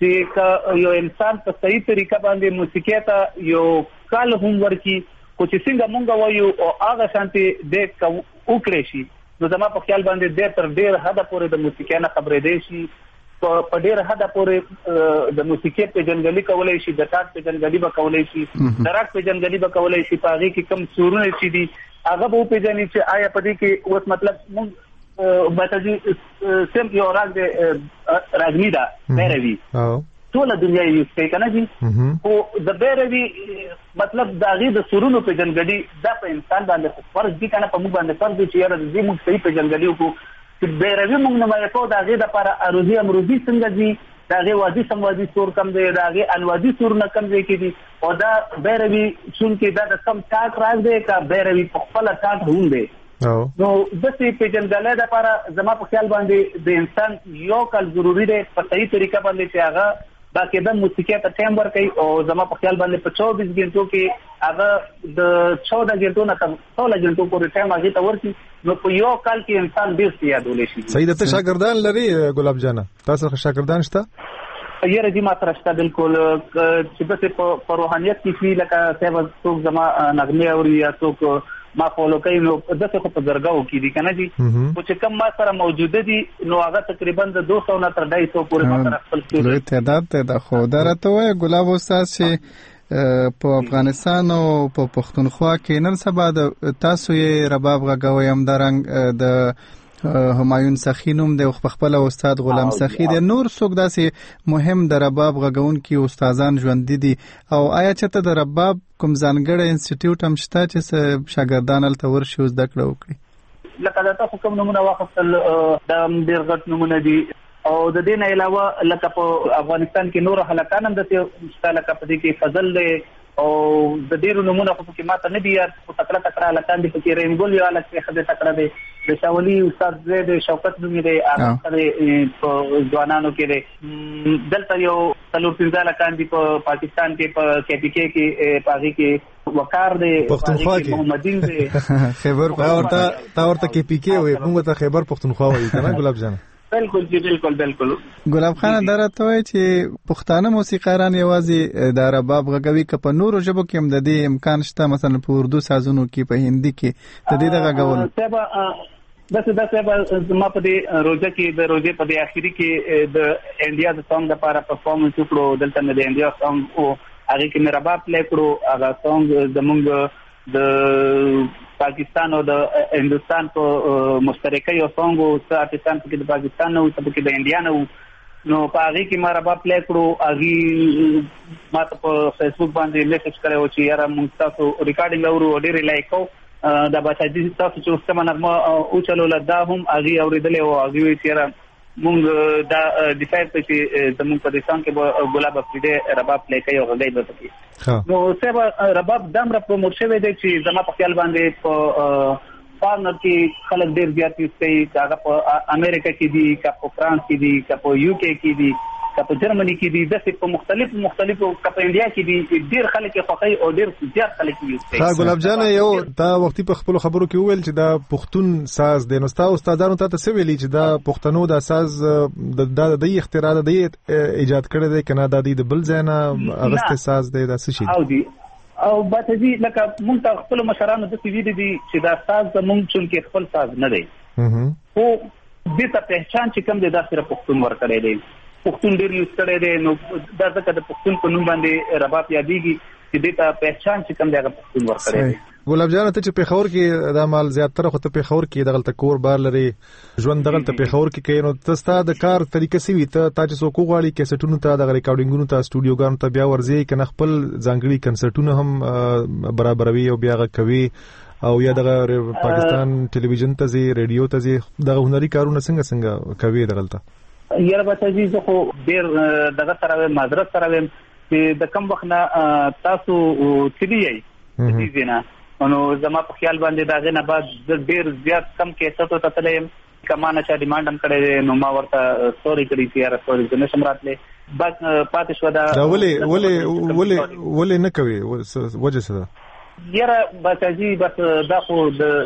Speaker 25: چې یو انسان په صحیح طریقه باندې موسیقي ته یو کال هم ورکړي، خو چې څنګه مونږ وایو او هغه شانتې دې وکړی شي، نو زما په خیال باندې ډېر تر ډېر حده پورې د موسیقي نه خبرېدی شي، په ډېر حده پورې د موسیقي پیژندګلي کولی شي، د ټاټ پیژندګلي به کولی شي، د راګ پیژندګلي به کولی شي، په هغې کې کوم سورونه چې دي هغه به وپېژني چې آیا په دې کې اوس مطلب مونږ بچه سیم یو راګ دی راګني ده بیروي ټوله دنیا یې یوز کوي که نه جي، خو د بیروي مطلب د هغې د سورونو پیژندګلي دا په انسان باندې فرض دي که نه، په موږ باندې فرض دی چې یاره د دې موږ صحیح پیژندګلي وکړو چې بیروي موږ نمایه کوو، د هغې دپاره اروزي امروزي څنګه دي، د هغې وادي سموادي سور کم دی، د هغې انوادي سورونه کم ځای کې دي، او دا بیروي چونکې دا د کم ټاټ راز دی که بیروي په خپله ټاټ هم دی، نو داسې پیژندګلۍ دپاره زما په خیال باندې د انسان یو کال ضروري دی په صحیح طریقه باندې چې هغه باقاعده موسیقي ته ټایم ورکوي، او زما په خیال باندې په چوبیس غنټو کې هغه د چوده غنټو نه تر سوله غنټو پورې ټایم هغې ته ورکړي، نو په یو کال کې انسان ډېر څه یادولی شي.
Speaker 8: صحیح ده. ته شاګردان لري ګلاب جانه؟ تاسو شاګردان شته؟
Speaker 25: یاره جی ما سره شته بالکل، چې داسې په روحانیت کې شي لکه صاحب څوک زما نغمې اوري یا څوک ما فالو کوي، نو داسې خو په زرګاو کې دي که نه جي، خو چې کوم ما سره موجوده دي نو هغه تقریبا د دو سو نه تر ډای سو پورې ما سره خپل
Speaker 6: لوی تعداد دی. دا خو دا راته وایه ګلاب استاد چې په افغانستان او په پښتونخوا کې نن سبا د تاسو یې رباب غږوئ، همدارنګ د همایون سخي نوم دی، په خپله استاد غلام سخي دی، نور څوک داسې مهم د رباب غږونکي استادان ژوندي دي، او آیا چېرته د رباب کوم ځانګړی انسټیټیوټ هم شته چې شاګردان هلته ورشي او زده کړه وکړي؟
Speaker 25: لکه دا تاسو کوم نومونه واخیستل دا هم ډېر غټ نومونه دي، او د دې نه علاوه لکه په افغانستان کې نور هلکان هم داسې شته، لکه په دې کې فضل دی، او د ډېرو نومونه خو پکې ماته نه دي یاد، خو تکړه تکړه هلکان دي پکې، رینګل یو هلک دی ښه دی تکړه دی، د شاولي استاد دی د شوکت نوم یې دی، هغه دی په ځوانانو کې دی، دلته یو څلور پنځه هلکان دي په پاکستان کې په کے پي کې کې په هغې کې وقار دی،
Speaker 8: پښتونخوا کې
Speaker 25: محمدین دی،
Speaker 8: خیبر تا ورته کے پي کې وایي، موږ ته خیبر پښتونخوا وایي که نه ګلاب جان؟
Speaker 25: بالکل جی بالکل بالکل.
Speaker 6: ګلاب خان درته وایي چې پښتانه موسیقاران یوازې د رباب غږوي که په نورو ژبو کې هم د دې امکان شته، مثلا په اردو سازونو کې، په هندي کې د دې د غږولو؟
Speaker 25: داسې داسې ما په دې روزه کې د روزې په دې اخري کې د انډیا د سانګ لپاره پرفارمنس وکړو، دلته مې د انډیا سانګ او هغه کې مې رباب پلی کړو. هغه سانګ زمونږ د پاکستان او د هندستان په مشترکه یو سانګ او څه ارتستان کې د پاکستان او څه کې د انډیا نو نو په هغه کې ما رباب پلی کړو. هغه ما ته په فیسبوک باندې میسج کړو چې یاره موږ تاسو ریکارډینګ اورو او ډېر لایک کوو. دا بچی تاسو چې اوس کومه نغمه او چلو لدا هم هغه اوریدلې او هغه وی چې مونږ دا ډیسایډ کړ چې زموږ په دستان کې ګلاب افریدي رباب پلی کوي او غږی به پکې. نو سبا رباب دمر پروموټ شوی دی چې زما په خیال باندې په فارنر کې خلک ډېر زیات یوز کوي، هغه په امریکا کې دي، که په فرانس کې دي، که په یو کې کې دي، که په جرمني کې دي، داسې په مختلفو مختلفو که په انډیا کې دي، ډېر خلک یې خوښوي او ډېر زیات خلک یې یوز کوي.
Speaker 8: ها ګلاب جان یو تا وختي په خپلو خبرو کې وویل چې دا پښتون ساز دی، نو ستا استادانو ته څه ویلي چې دا پښتنو دا ساز د د اختراع د ایجاد کړی دی که نه دا د بل ځای نه اغوستی ساز دی، دا څه شي دی؟
Speaker 25: او باتجي لکه مونږ ته خپل مشرانو د ویلي دي چې دا ساز زمونږ چونکې خپل ساز نه دی، خو دې ته پہچان چې کوم دی دا صرف پښتون ورکړی دی، پښتون ډېر یوز کړی دی. نو دا ځکه د پښتون په نوم باندې رباب یادېږي چې دې ته پہچان چې کوم دی هغه پښتون ورکړی دی.
Speaker 8: ګلاب جان ته چې پېښور کې دا مال زیاتره خو ته پېښور کې دغلته کور بار لري، ژوند دغلته پېښور کې کوي، نو ته ستا د کار طریقه څه وي؟ ته تا چې څوک وغواړي کیسټونو ته، دغه ریکارډینګونو ته، سټوډیوګانو ته بیا ورځې که نه خپل ځانګړي کنسرټونه هم برابروي او بیا هغه کوي، او یا دغه پاکستان ټلویزیون ته ځي، ریډیو ته ځي، دغه هنري کارونه څنګه څنګه کوي دغلته؟
Speaker 25: یاره بچی زه خو ډېر دغه سره ویم، معذرت سره ویم چې د کم وخت نه تاسو تللی یئ دې ځای نه، نو زما په خیال باندې د هغې نه بعد زه ډېر زیات کم کیسټو ته تللی یم، که ما نه چا ډیمانډ هم کړی دی نو ما ورته سوري کړي چې یاره سوري زه نشم راتلی. بس پاتې شوه دا
Speaker 8: ولې ولې ولې ولې نه کوي، وجه څه ده؟
Speaker 25: یاره بچاجي بس دا خو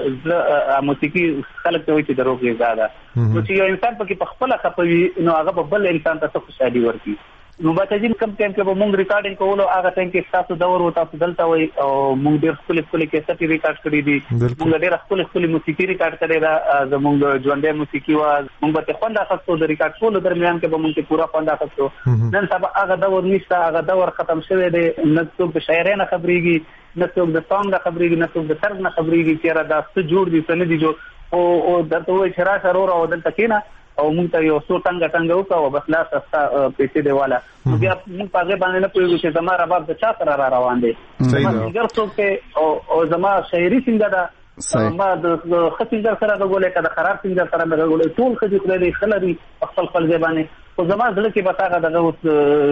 Speaker 25: د موسیقي خلک ته وایي چې د روح غذا ده، نو چې یو انسان پکې په خپله خفه وي نو هغه به بل انسان ته څه خوشحالي ورکړي. نو بچاجي کوم ټایم کې به مونږ ریکارډینګ کولو، هغه ټایم کې ستاسو دور و، تاسو دلته وئ او مونږ ډېر ښکلې ښکلې کیسټې ریکارډ کړي دي، مونږ ډېره ښکلې ښکلې موسیقي ریکارډ کړې ده، زمونږ ژوندۍ موسیقي وه، مونږ به ترې خوند اخیستو، د ریکارډ کولو درمیان کې به مونږ ترې پوره خوند اخیستو. نن سبا هغه دور نشته، هغه دور ختم شوی دی، نه څوک د شاعرۍ نه خبرېږي، نه څوک د سانګ نه خبرېږي، نه څوک د طرز نه خبرېږي چې یاره دا څه جوړ دي څه نه دي جوړ، او درته ووایي چې راشه وروره او دلته کښېنه او مونږ ته یو څو ټنګه ټنګه وکړه او بس لاس ستا پیسې دی واله. نو بیا مونږ په هغې باندې نه پوهېږو چې زما رباب د چا سره را روان دی، زما سینګر څوک دی او زما شاعري څنګه ده، ما د ښه سینګر سره غږولی که د خراب سینګر سره مې غږولی، ټول ښه دي، خدای دې ښه لري په خپل خپل ځای باندې، خو زما زړه کې به هغه دغه اوس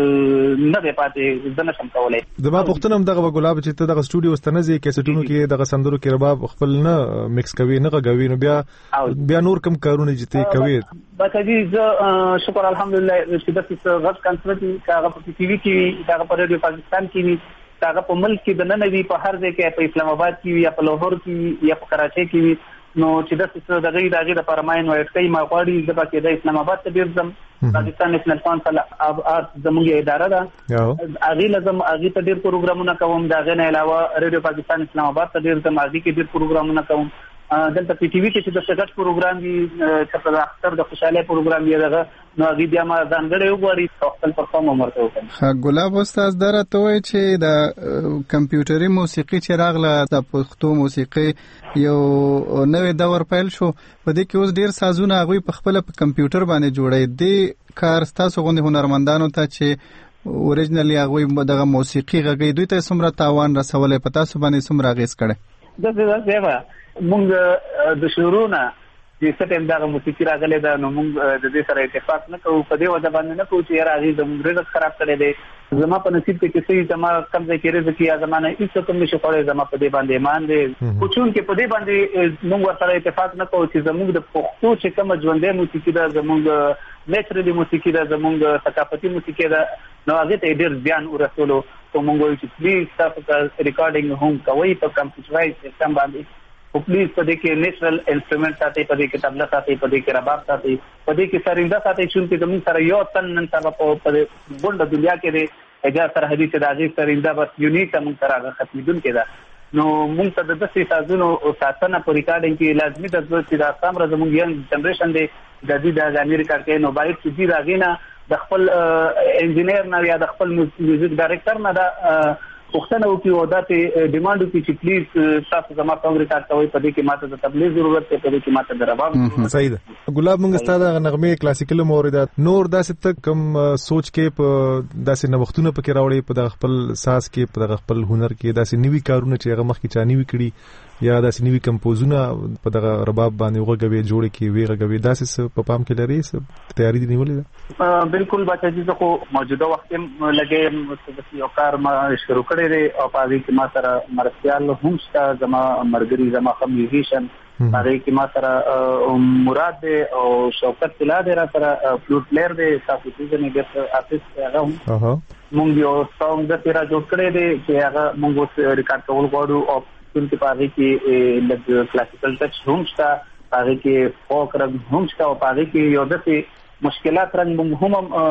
Speaker 25: نه دی پاتې، زه نشم کولی.
Speaker 8: زما پوښتنه هم دغه به ګلاب چې ته دغه سټوډیو ته نه ځې، کیسټونو کې دغه سندرو کې رباب خپل نه مکس کوي، نه غږوي، نو بیا بیا نور کوم کارونه چې ته کوي؟ بچاجي
Speaker 25: زه شکر الحمدلله چې داسې غږ کنسرټ وي، که هغه په ټي وي کې وي، که هغه په ریډیو پاکستان کې وي، که هغه په ملک کې د ننه وي، په هر ځای کې، په اسلام آباد کې وي یا په لاهور کې وي یا په کراچۍ کې وي، نو چې داسې څه د هغې د هغې دپاره ما انوایټ کوي، ما غواړي زه به کېدای اسلام آباد ته ډېر ځم، پاکستان نیشنل کونسل آف آرټ زموږ یو اداره ده، هغې له ځم، هغې ته ډېر پروګرامونه کوم، د هغې نه علاوه ریډیو پاکستان اسلام آباد ته ډېر ځم، هغې کې ډېر پروګرامونه کوم، دلته په ټي وي کې چې د سګټ پروګرام وي، چې په اختر د خوشحالۍ پروګرام وي دغه، نو هغې بیا ما ځانګړی وغواړي او خپل پرفارم هم ورته وکړم.
Speaker 6: ښه ګلاب استاد دا راته وایي چې د کمپیوټري موسیقي چې راغله، د پښتو موسیقي یو نوی دور پیل شو، په دې کې اوس ډېر سازونه هغوی په خپله په کمپیوټر باندې جوړوي. دې کار ستاسو غوندې هنرمندانو ته چې اوریجنلی هغوی دغه موسیقي غږوي، دوی ته څومره تاوان رسولی، په تاسو باندې څومره اغېز کړی؟
Speaker 25: داسې داسې به مونږ د شروع نه چې څه ټایم دغه موسیقي راغلی ده، نو مونږ د دې سره اتفاق نه کوو، په دې وجه باندې نه کوو چې یاره هغې زموږ رزق خراب کړی دی، زما په نصیب کې چې څه زما کم ځای کې رزق یا زما نه هېڅ کوم نشي خوړی، زما په دې باندې ایمان دی، خو چونکې په دې باندې مونږ ورسره اتفاق نه کوو چې زموږ د پښتو چې کومه ژوندۍ موسیقي ده، زموږ نیچرلي موسیقي ده، زموږ ثقافتي موسیقي ده، نو هغې ته یې ډېر زیان ورسولو، خو مونږ وایو چې پلیز تاسو ته ریکارډینګ هم کوئ په کمپیوټرایز سیسټم باندې، او پلیز په دې کې نیچرل انسټرومنټ ساتي، په دې کې طبله ساتي، په دې کې رباب ساتي، په دې کې سرنده ساتي چې کوم سره یو تن نن سبا په ګونډه دنیا کې دی اجازه سره حدیث د هغه سرنده بس یونیک هم سره ختمېدونکې ده. نو موږ ته د داسې سازونو ساتنه په ریکارډینګ کې لازمي ده چې دا سم راځي موږ ینګ جنریشن دی د دې د امریکا کې نو باید چې دا غینه د خپل انجینیر نه یا د خپل میوزیک ډایرکټر نه دا پښتنه وکي او دا ته ډیماند وکي چې پلیز تاسو زما په ریکارډ کوي، په دې کې ماته د تبلیغ ضرورت دی، په دې کې ماته د رباب.
Speaker 8: صحیح ده. ګلاب موږ ستاسو د نغمه کلاسیکل موردات نور داسې تک کم سوچ کې په داسې نوښتونه پکې راوړي، په د خپل ساز کې، په د خپل هنر کې داسې نوي کارونه چې هغه مخکې چا نوي کړي یا داسې نوي کمپوزونه په دغه رباب باندې وغږوي جوړ کې وی غږوي، داسې په پام کې لري څه تیاری دی نیولې
Speaker 25: ده؟ بالکل بچا چې خو موجوده وخت کې لګي یو کار ما شروع کړی دی او په دې کې ما سره مرستيال هم شته، زما مرګري زما کوم میوزیشن هغه کې ما سره مراد دی او شوکت طلا دی، را سره فلوټ پلیئر دی، تاسو څنګه نه ګټ ارتست هغه هم مونږ یو سونګ د تیرا جوړ کړی دی چې هغه مونږ ریکارډ کول غواړو او څنګه په هغه کې لږ کلاسیکل ټچ هم شته، هغه کې فوک رنګ هم شته او هغه کې یو داسې مشکلات رنګ هم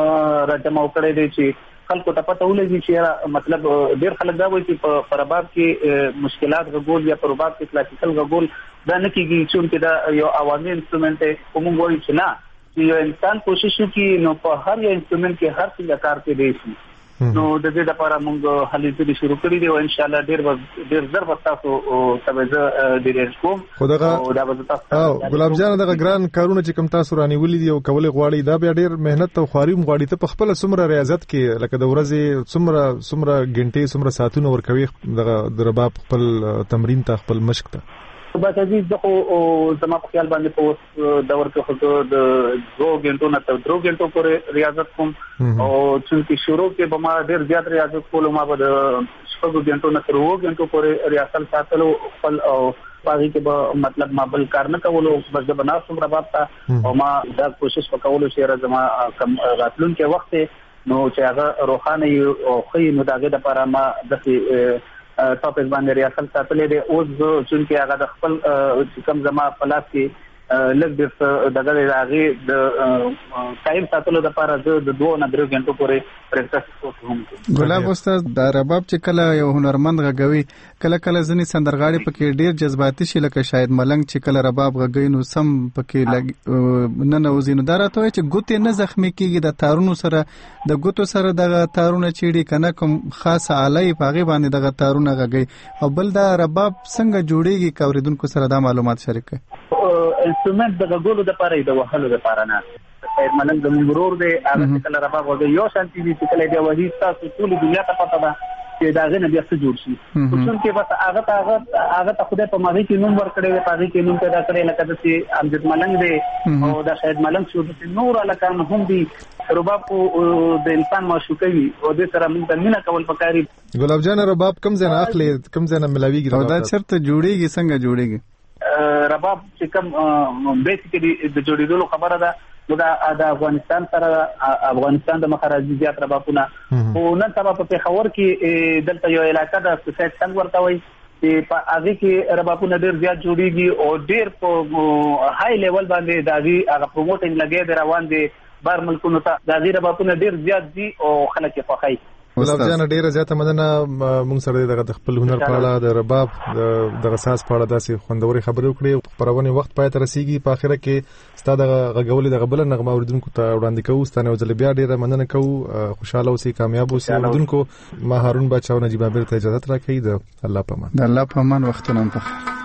Speaker 25: راجمع کړی دی چې خلکو ته پته ولګي چې مطلب ډېر خلک دا وایي چې په رباب کې مشکلات غوول یا په رباب کې کلاسیکل غوول دا نه کیږي چې دا یو عوامي انسټرومنټ دی. کوم وایي چې نه، چې یو انسان کوشش وکړي نو په هر یو انسټرومنټ کې هر څه کار کوي شي. نو د دې لپاره موږ هلې ځلې شروع کړې دي او ان شاء الله ډېر ډېر زر به تاسو تبعزه ډېر کوم
Speaker 8: او دا به تاسو او ګلاب جان دغه ګران کارونه چې کوم تاسو رانیولې دي او کولې غواړي دا بیا ډېر مهنت او خواریم غواړي. ته په خپل سمره ریاضت کې لکه د ورځې سمره سمره غنټې سمره ساعتونه ورکوي دغه د رباب خپل تمرین ته خپل مشق ته؟
Speaker 25: بس عزیز زه خو زما په خیال باندې په اوس دور کې خو د دوه غنټو نه تر درو غنټو پورې ریاضت کوم او چې شروع کې به ما ډېر زیات ریاضت کولم، ما به د شپږ غنټو نه تر اووه غنټو پورې ریاضت ساتلو خپل او پاره کې به مطلب ما بل کار نه کولو، بس د بناسم رباب ته او ما دا کوشش وکولو چې زما کم راتلون کې وخت نو چې هغه روخانه او خې نو داګه د لپاره ما د ټاپک باندې ریاست ساتلې دي. اوس چې هغه د خپل کم زما پلاس کې لږ د دغه راغي د ټایم ساتلو لپاره د دوه نه درې غنټو پورې پریکټس کوم.
Speaker 6: ګلاب استاد د رباب چې کله یو هنرمند غږوي کله کله ځنی سندرغاړي پکې ډیر جذباتي شي، لکه شاید ملنګ چې کله رباب غږوي نو سم پکې لګ نه نوځي، نو دا راته وایي چې ګوتې نه زخمي کیږي د تارونو سره، د ګوتو سره دغه تارونه چیړي کنه کوم خاصه آلې پاغي باندې دغه تارونه غږي او بل دا رباب څنګه جوړیږي کوریدونکو سره دا معلومات شریک کړئ.
Speaker 25: انسټرومنټ د غوړو د پاره د وهلو د پاره نه سید ملنګ د مرور دی هغه کله رباب وځي یو شانتي دي چې کله دی وځي تاسو ټول دنیا ته پته ده چې دا غنه بیا څه جوړ شي، خصوصا کې بس هغه هغه هغه ته خدای په ماضي کې نوم ورکړي دی، پاږي کې نوم پیدا کړی لکه د امجد ملنګ دی او دا سید ملنګ شو د نور الکان هم دي رباب د انسان معشوقوي او د سره موږ مینا کول پکاري.
Speaker 8: ګلاب جان رباب کم ځای نه اخلي کم ځای نه ملاويږي
Speaker 6: او دا چرته جوړیږي څنګه جوړیږي؟
Speaker 25: رباب چې کوم بیسیکلی د جوړېدلو خبره ده نو دا د افغانستان سره افغانستان د مخراجي زیات ربابونه او نن سبا په پیښور کې دلته یو علاقې د سوسایټ څنګه ورته وایي چې په هغه کې ربابونه ډېر زیات جوړیږي او ډېر په هاي لیول باندې د هغه پروموټینګ لګي د روان دي بار ملکونو ته د هغه ربابونه ډېر زیات دي او خلک یې خوښوي.
Speaker 8: ګلاب جان ډیره زیاته مننه مونږ سره دغه خپل هنر په اړه د رباب د غساس په اړه داسې خوندوري خبرې وکړې. خبرونه وخت پای ته رسیدي، په اخره کې ستاسو د غږولې د غبل نغمه اوریدونکو ته وړاندې کوو. ستانه وزل بیا ډیره مننه کوو، خوشاله اوسئ، کامیاب اوسئ اوریدونکو. ما هارون بچاو نجیب عامر ته اجازه راکړئ. د الله پامان.
Speaker 6: د الله پامان وختونه په